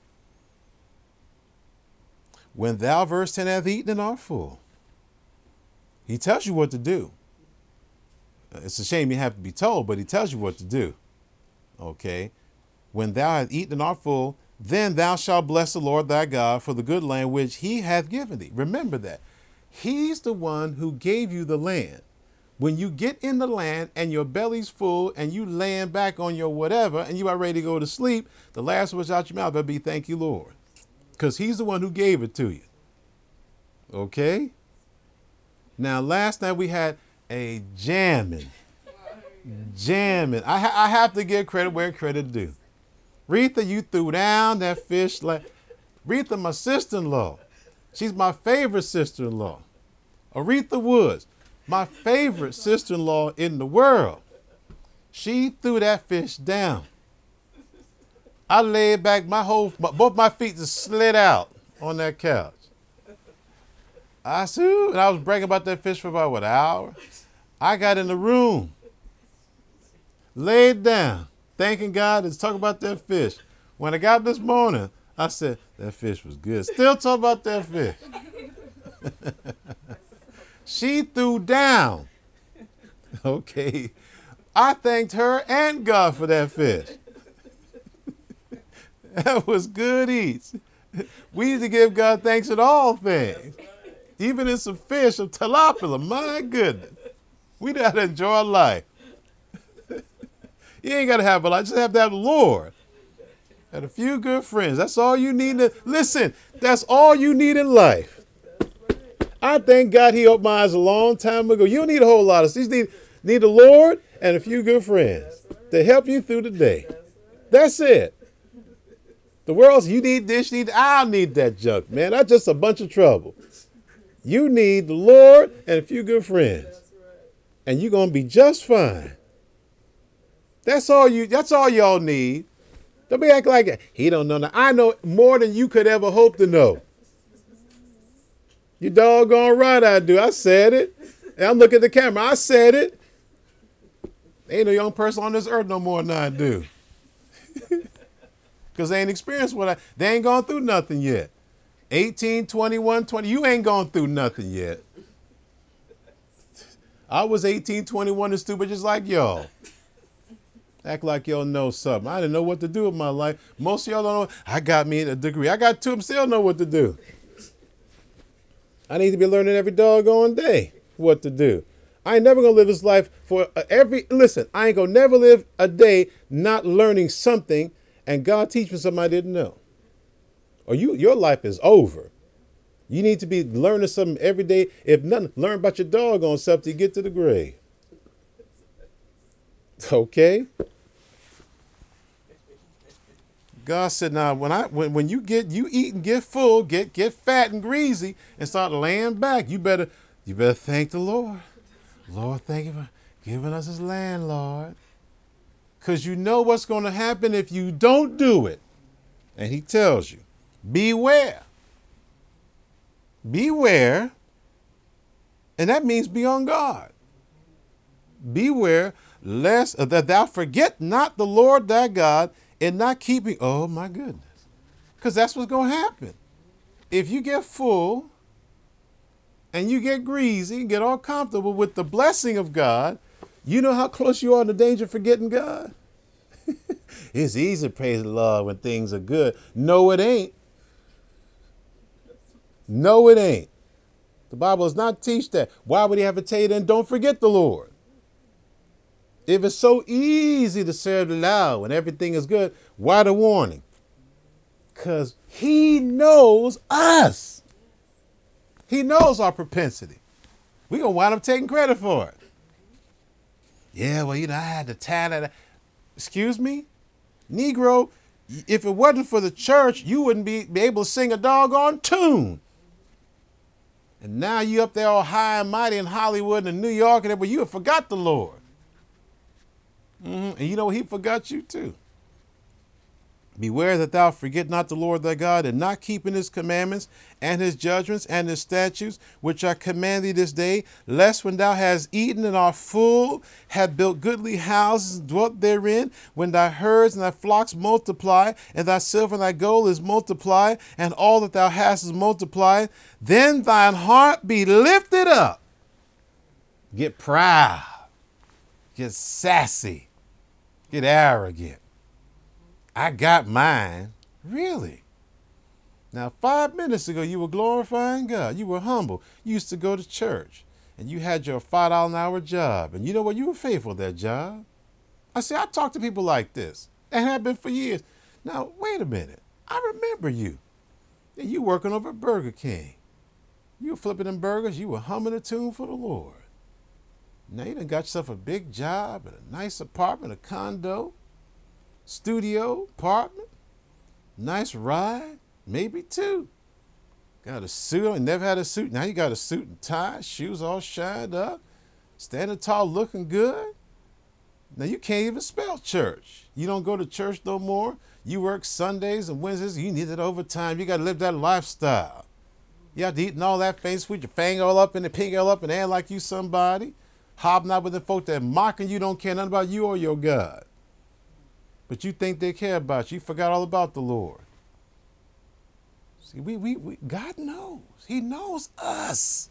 When thou, verse 10, hath eaten and art full. He tells you what to do. It's a shame you have to be told, but he tells you what to do. Okay. When thou hast eaten and art full, then thou shalt bless the Lord thy God for the good land which he hath given thee. Remember that. He's the one who gave you the land. When you get in the land and your belly's full and you laying back on your whatever and you are ready to go to sleep, the last words out your mouth better be thank you, Lord. Because he's the one who gave it to you. Okay? Now, last night we had a jamming. I have to give credit where credit due. Retha, you threw down that fish like Retha, my sister-in-law. She's my favorite sister-in-law. Aretha Woods, my favorite sister-in-law in the world. She threw that fish down. I laid back, both my feet just slid out on that couch. I said, and I was bragging about that fish for about, an hour? I got in the room, laid down, thanking God and talking about that fish. When I got up this morning, I said, that fish was good. Still talking about that fish. She threw down. Okay. I thanked her and God for that fish. That was good eats. We need to give God thanks in all things. Even in some fish, some tilapia. My goodness. We got to enjoy life. You ain't got to have a lot. Just have to have the Lord. And a few good friends. That's all you need. Listen, that's all you need in life. I thank God he opened my eyes a long time ago. You don't need a whole lot of things. You need the Lord and a few good friends to help you through the day. That's it. The world's, you need this, I need that junk, man. That's just a bunch of trouble. You need the Lord and a few good friends. And you're going to be just fine. That's all y'all need. Don't be acting like that. He don't know. Now, I know more than you could ever hope to know. You doggone right I do. I said it. And I'm looking at the camera. I said it. Ain't no young person on this earth no more than I do. Because they ain't experienced they ain't gone through nothing yet. 18, 21, 20. You ain't gone through nothing yet. I was 18, 21 and stupid just like y'all. Act like y'all know something. I didn't know what to do with my life. Most of y'all don't know. I got me a degree. I got two. I still know what to do. I need to be learning every doggone day what to do. I ain't never going to live this life listen, I ain't going to never live a day not learning something and God teach me something I didn't know. Or your life is over. You need to be learning something every day. If nothing, learn about your doggone self to get to the grave. Okay? God said, now when you eat and get full, get fat and greasy and start laying back, you better thank the Lord. Lord, thank you for giving us his land, Lord. Because you know what's going to happen if you don't do it. And he tells you, beware. Beware. And that means be on guard. Beware lest that thou forget not the Lord thy God in not keeping. Oh my goodness. Because that's what's going to happen. If you get full and you get greasy and get all comfortable with the blessing of God, you know how close you are to danger of forgetting God? It's easy to praise the Lord when things are good. No, it ain't. No, it ain't. The Bible does not teach that. Why would he have to tell you then don't forget the Lord? If it's so easy to serve the Lord when everything is good, why the warning? Because he knows us. He knows our propensity. We're going to wind up taking credit for it. Yeah, well, I had to talent. Excuse me? Negro, if it wasn't for the church, you wouldn't be able to sing a doggone tune. And now you up there all high and mighty in Hollywood and New York, and you have forgot the Lord. And you know he forgot you too. Beware that thou forget not the Lord thy God, and not keeping his commandments and his judgments and his statutes, which I command thee this day, lest when thou hast eaten and art full, have built goodly houses and dwelt therein, when thy herds and thy flocks multiply, and thy silver and thy gold is multiplied, and all that thou hast is multiplied, then thine heart be lifted up. Get proud. Get sassy. Get arrogant. I got mine. Really? Now, 5 minutes ago, you were glorifying God. You were humble. You used to go to church, and you had your $5 an hour job. And you know what? You were faithful to that job. I talk to people like this, and have been for years. Now, wait a minute. I remember you. And you working over at Burger King. You were flipping them burgers. You were humming a tune for the Lord. Now, you done got yourself a big job and a nice apartment, a condo, studio, apartment, nice ride, maybe two. Got a suit on, never had a suit. Now you got a suit and tie, shoes all shined up, standing tall, looking good. Now you can't even spell church. You don't go to church no more. You work Sundays and Wednesdays. You need that overtime. You got to live that lifestyle. You have to eat all that fancy food, your fang all up and the pink all up and act like you somebody. Hobnob with the folk that mocking you, don't care nothing about you or your God. But you think they care about you. You forgot all about the Lord. See, God knows. He knows us.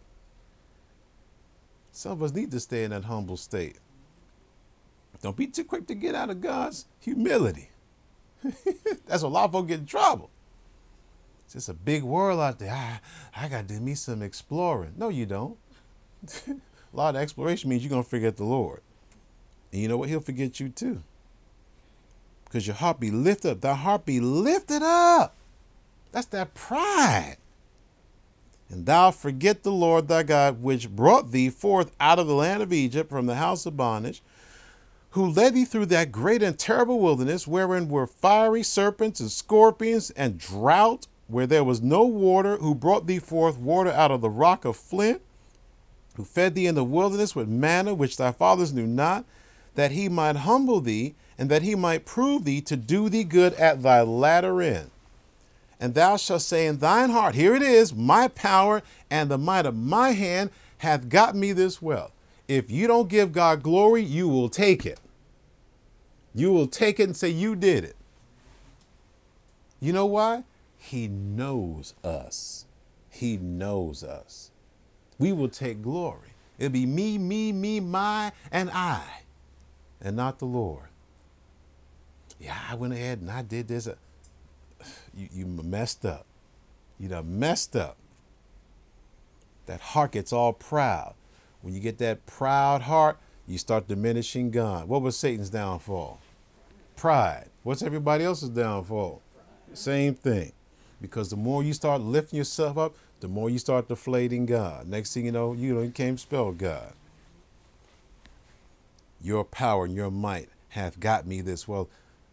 Some of us need to stay in that humble state. Don't be too quick to get out of God's humility. That's a lot of folks get in trouble. It's just a big world out there. I got to do me some exploring. No, you don't. A lot of exploration means you're going to forget the Lord. And you know what? He'll forget you too. Because your heart be lifted up. Thy heart be lifted up. That's that pride. And thou forget the Lord thy God, which brought thee forth out of the land of Egypt from the house of bondage, who led thee through that great and terrible wilderness, wherein were fiery serpents and scorpions and drought, where there was no water, who brought thee forth water out of the rock of flint, who fed thee in the wilderness with manna, which thy fathers knew not, that he might humble thee, and that he might prove thee to do thee good at thy latter end. And thou shalt say in thine heart, here it is, my power and the might of my hand hath got me this wealth. If you don't give God glory, you will take it. You will take it and say you did it. You know why? He knows us. He knows us. We will take glory. It'll be me, my, and I, and not the Lord. Yeah, I went ahead and I did this. You messed up. You done messed up. That heart gets all proud. When you get that proud heart, you start diminishing God. What was Satan's downfall? Pride. What's everybody else's downfall? Same thing. Because the more you start lifting yourself up, the more you start deflating God. Next thing you know, you can't spell God. Your power and your might hath got me this. Well,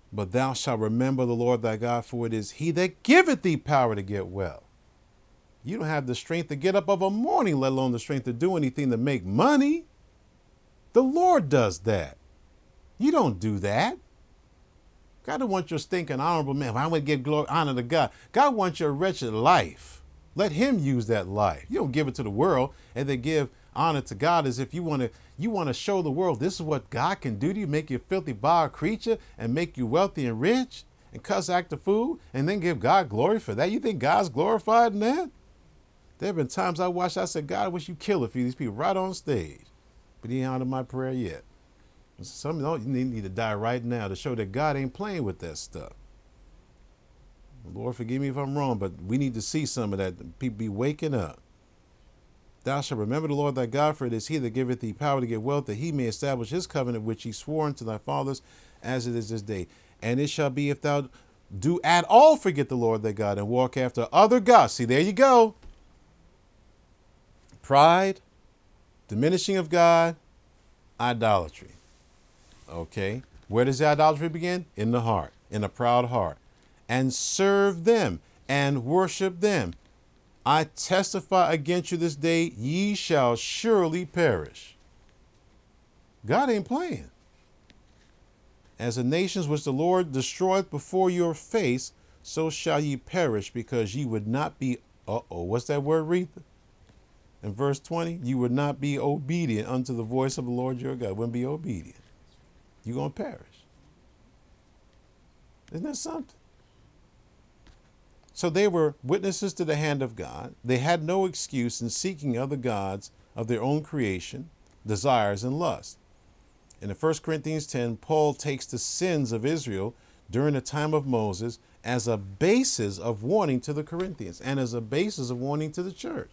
But thou shalt remember the Lord thy God, for it is he that giveth thee power to get well. You don't have the strength to get up of a morning, let alone the strength to do anything to make money. The Lord does that. You don't do that. God don't want your stinking honorable man. If I want to give glory, honor to God. God wants your wretched life. Let him use that life. You don't give it to the world and then give honor to God as if you want to show the world this is what God can do to you, make you a filthy, vile creature and make you wealthy and rich and cuss act the fool and then give God glory for that. You think God's glorified in that? There have been times I watched, I said, God, I wish you kill a few of these people right on stage. But he ain't honored my prayer yet. Some of you need to die right now to show that God ain't playing with that stuff. Lord, forgive me if I'm wrong, but we need to see some of that. People be waking up. Thou shalt remember the Lord thy God, for it is he that giveth thee power to get wealth, that he may establish his covenant which he swore unto thy fathers, as it is this day. And it shall be if thou do at all forget the Lord thy God and walk after other gods. See, there you go. Pride, diminishing of God, idolatry. Okay. Where does the idolatry begin? In the heart, in a proud heart. And serve them and worship them. I testify against you this day, ye shall surely perish. God ain't playing. As the nations which the Lord destroyeth before your face, so shall ye perish, because ye would not be, what's that word, Retha? In verse 20, you would not be obedient unto the voice of the Lord your God. Wouldn't be obedient. You're going to perish. Isn't that something? So they were witnesses to the hand of God. They had no excuse in seeking other gods of their own creation, desires, and lust. And in 1 Corinthians 10, Paul takes the sins of Israel during the time of Moses as a basis of warning to the Corinthians and as a basis of warning to the church.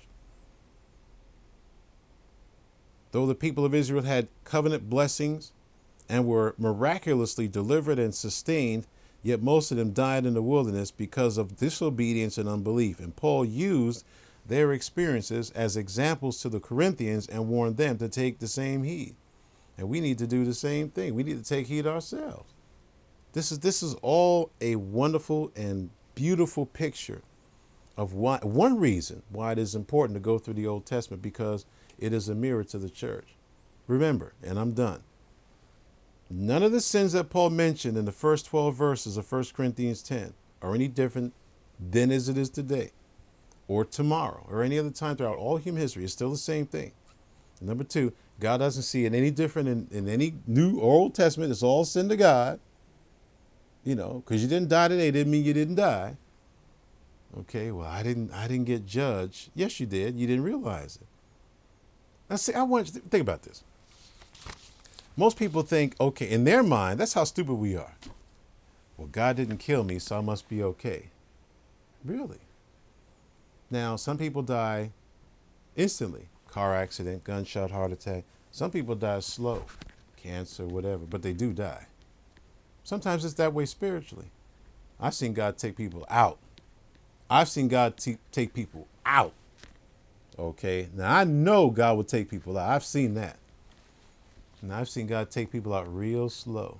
Though the people of Israel had covenant blessings and were miraculously delivered and sustained, yet most of them died in the wilderness because of disobedience and unbelief. And Paul used their experiences as examples to the Corinthians and warned them to take the same heed. And we need to do the same thing. We need to take heed ourselves. This is all a wonderful and beautiful picture of one reason why it is important to go through the Old Testament, because it is a mirror to the church. Remember, and I'm done, none of the sins that Paul mentioned in the first 12 verses of 1 Corinthians 10 are any different then as it is today or tomorrow or any other time throughout all human history. It's still the same thing. And number two, God doesn't see it any different in any New or Old Testament. It's all sin to God. Because you didn't die today didn't mean you didn't die. Okay, well, I didn't get judged. Yes, you did. You didn't realize it. Now, see, I want you to think about this. Most people think, okay, in their mind, that's how stupid we are. Well, God didn't kill me, so I must be okay. Really? Now, some people die instantly. Car accident, gunshot, heart attack. Some people die slow, cancer, whatever, but they do die. Sometimes it's that way spiritually. I've seen God take people out. I've seen God take people out. Okay. Now I know God will take people out. I've seen that. And I've seen God take people out real slow.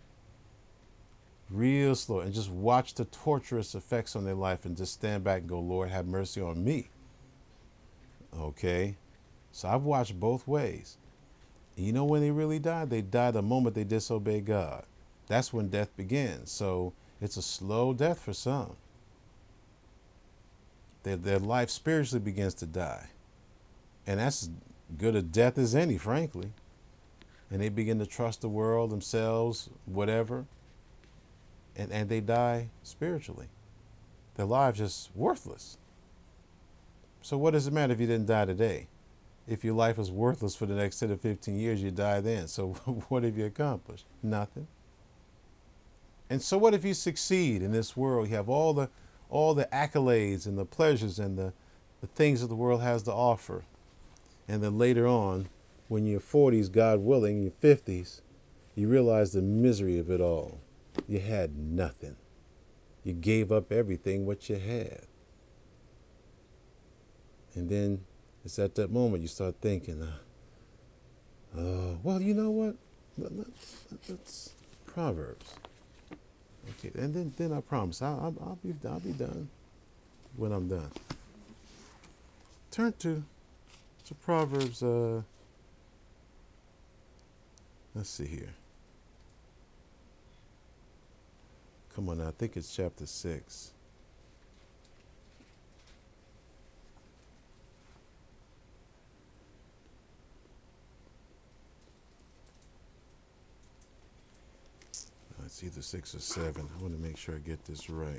Real slow. And just watch the torturous effects on their life and just stand back and go, Lord, have mercy on me. Okay. So I've watched both ways. And you know when they really die? They die the moment they disobey God. That's when death begins. So it's a slow death for some. Their life spiritually begins to die. And that's as good a death as any, frankly. And they begin to trust the world, themselves, whatever. And they die spiritually. Their lives just worthless. So what does it matter if you didn't die today? If your life is worthless for the next 10 to 15 years, you die then. So what have you accomplished? Nothing. And so what if you succeed in this world? You have all the accolades and the pleasures and the things that the world has to offer. And then later on, when you're 40s, God willing, your 50s, you realize the misery of it all. You had nothing. You gave up everything what you had. And then it's at that moment you start thinking, well, you know what? Let's Proverbs. Okay, and then I promise I'll be done when I'm done. Turn to Proverbs. Let's see here. Come on now, I think it's chapter 6. It's either 6 or 7. I want to make sure I get this right.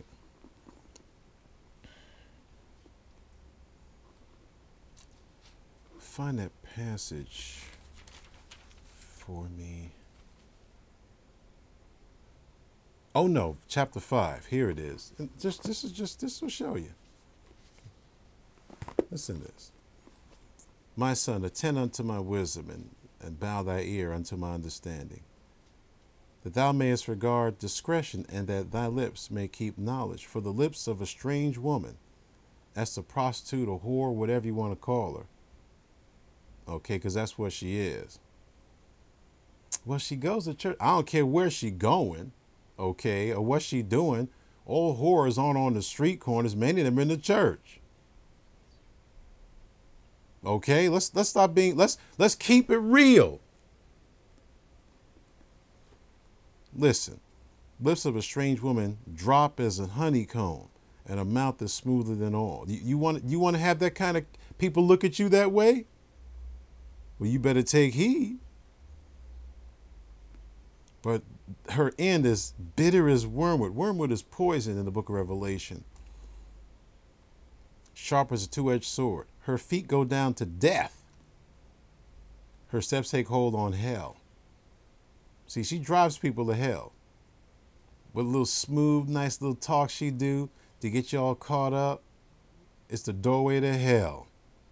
Find that passage for me. Oh no, chapter 5. Here it is. And this will show you. Listen to this. My son, attend unto my wisdom and bow thy ear unto my understanding, that thou mayest regard discretion, and that thy lips may keep knowledge. For the lips of a strange woman, that's a prostitute, a whore, whatever you want to call her. Okay, because that's what she is. Well, she goes to church. I don't care where she going, okay, or what she doing. All whores aren't on the street corners. Many of them in the church. Okay, let's stop being let's keep it real. Listen, lips of a strange woman drop as a honeycomb, and a mouth is smoother than oil. You want to have that kind of people look at you that way? Well, you better take heed. But her end is bitter as wormwood. Wormwood is poison in the book of Revelation. Sharp as a two-edged sword. Her feet go down to death. Her steps take hold on hell. See, she drives people to hell. With a little smooth, nice little talk she do to get you all caught up. It's the doorway to hell.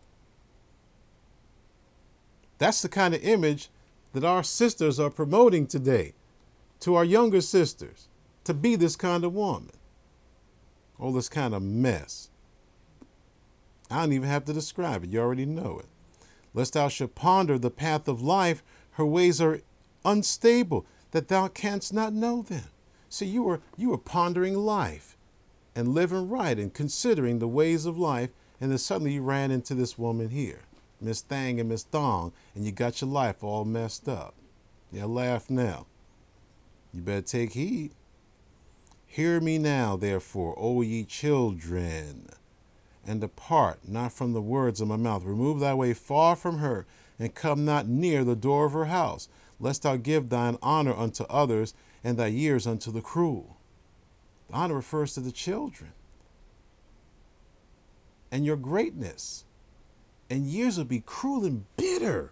That's the kind of image that our sisters are promoting today to our younger sisters, to be this kind of woman. All this kind of mess. I don't even have to describe it. You already know it. Lest thou should ponder the path of life, her ways are unstable, that thou canst not know them. See, you were pondering life and living right and considering the ways of life, and then suddenly you ran into this woman here, Miss Thang and Miss Thong, and you got your life all messed up. Yeah, laugh now. You better take heed. Hear me now, therefore, O ye children, and depart not from the words of my mouth. Remove thy way far from her, and come not near the door of her house, lest thou give thine honor unto others, and thy years unto the cruel. The honor refers to the children. And your greatness. And years will be cruel and bitter.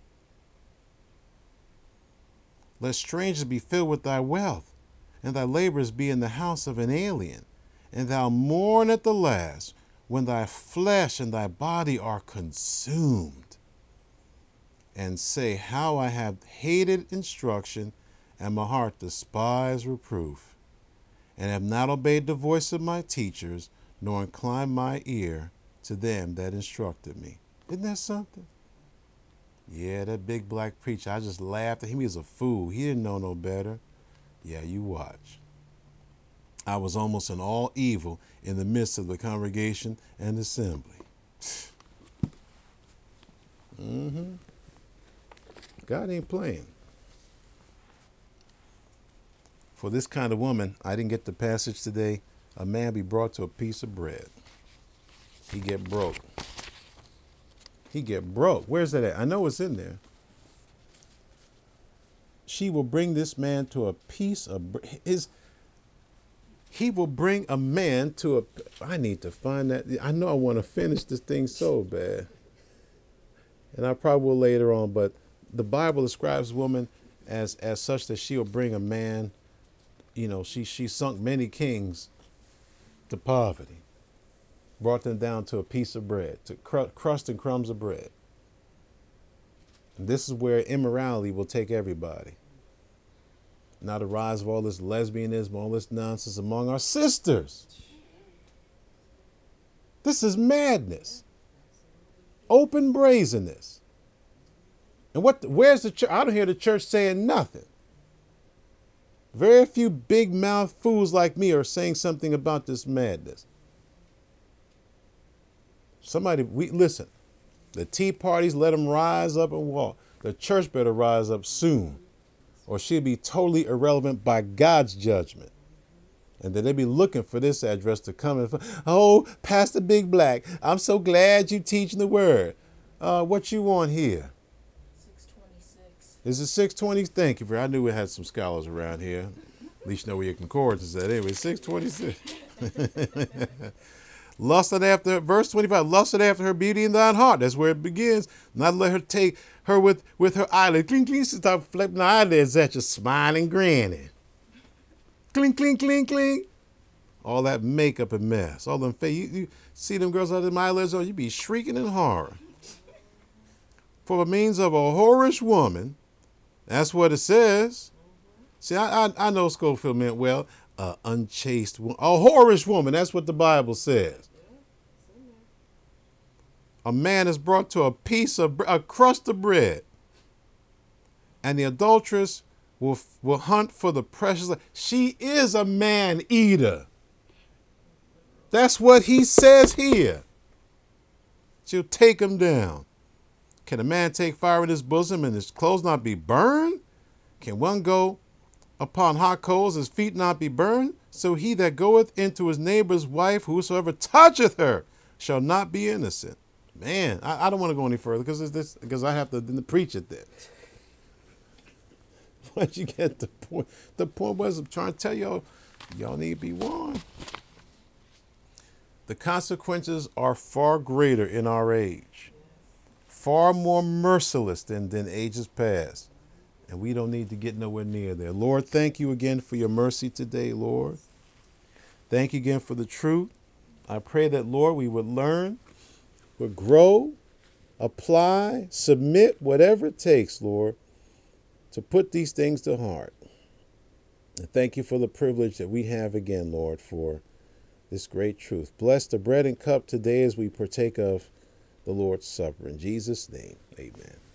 Lest strangers be filled with thy wealth, and thy labors be in the house of an alien, and thou mourn at the last, when thy flesh and thy body are consumed, and say, how I have hated instruction, and my heart despised reproof, and have not obeyed the voice of my teachers, nor inclined my ear to them that instructed me. Isn't that something? Yeah, that big black preacher, I just laughed at him. He was a fool. He didn't know no better. Yeah, you watch. I was almost in all evil in the midst of the congregation and assembly. God ain't playing. For this kind of woman, I didn't get the passage today. A man be brought to a piece of bread. He get broke. He get broke. Where's that at? I know it's in there. She will bring this man to a piece of bread. He will bring a man to a. I need to find that. I know I want to finish this thing so bad. And I probably will later on, but the Bible describes woman as such that she will bring a man. You know, she sunk many kings to poverty. Brought them down to a piece of bread, to crust and crumbs of bread. And this is where immorality will take everybody. Now the rise of all this lesbianism, all this nonsense among our sisters. This is madness. Open brazenness. And where's the church? I don't hear the church saying nothing. Very few big mouth fools like me are saying something about this madness. We listen. The tea parties, let them rise up and walk. The church better rise up soon, or she'll be totally irrelevant by God's judgment. And then they be looking for this address to come and, oh, Pastor Big Black, I'm so glad you teaching the word. What you want here? 626. Is it 620? Thank you, I knew we had some scholars around here. At least you know where your concordance is at. Anyway, 626. Lusted after, verse 25, lusted after her beauty in thine heart. That's where it begins. Not let her take her with her eyelids. Clink, clink, she start flipping the eyelids at you, smiling, grinning. Clink, clink, clink, clink. All that makeup and mess. All them face. You see them girls out of them eyelids on, you be shrieking in horror. For the means of a whorish woman, that's what it says. See, I know Schofield meant well, unchaste woman. A whorish woman, that's what the Bible says. A man is brought to a crust of bread, and the adulteress will hunt for the precious. She is a man eater. That's what he says here. She'll take him down. Can a man take fire in his bosom and his clothes not be burned? Can one go upon hot coals, his feet not be burned? So he that goeth into his neighbor's wife, whosoever toucheth her, shall not be innocent. Man, I don't want to go any further because I have to preach it then. Once you get the point, the point was I'm trying to tell y'all need to be warned. The consequences are far greater in our age, far more merciless than ages past. And we don't need to get nowhere near there. Lord, thank you again for your mercy today, Lord. Thank you again for the truth. I pray that, Lord, we would learn, would grow, apply, submit, whatever it takes, Lord, to put these things to heart. And thank you for the privilege that we have again, Lord, for this great truth. Bless the bread and cup today as we partake of the Lord's Supper. In Jesus' name, amen.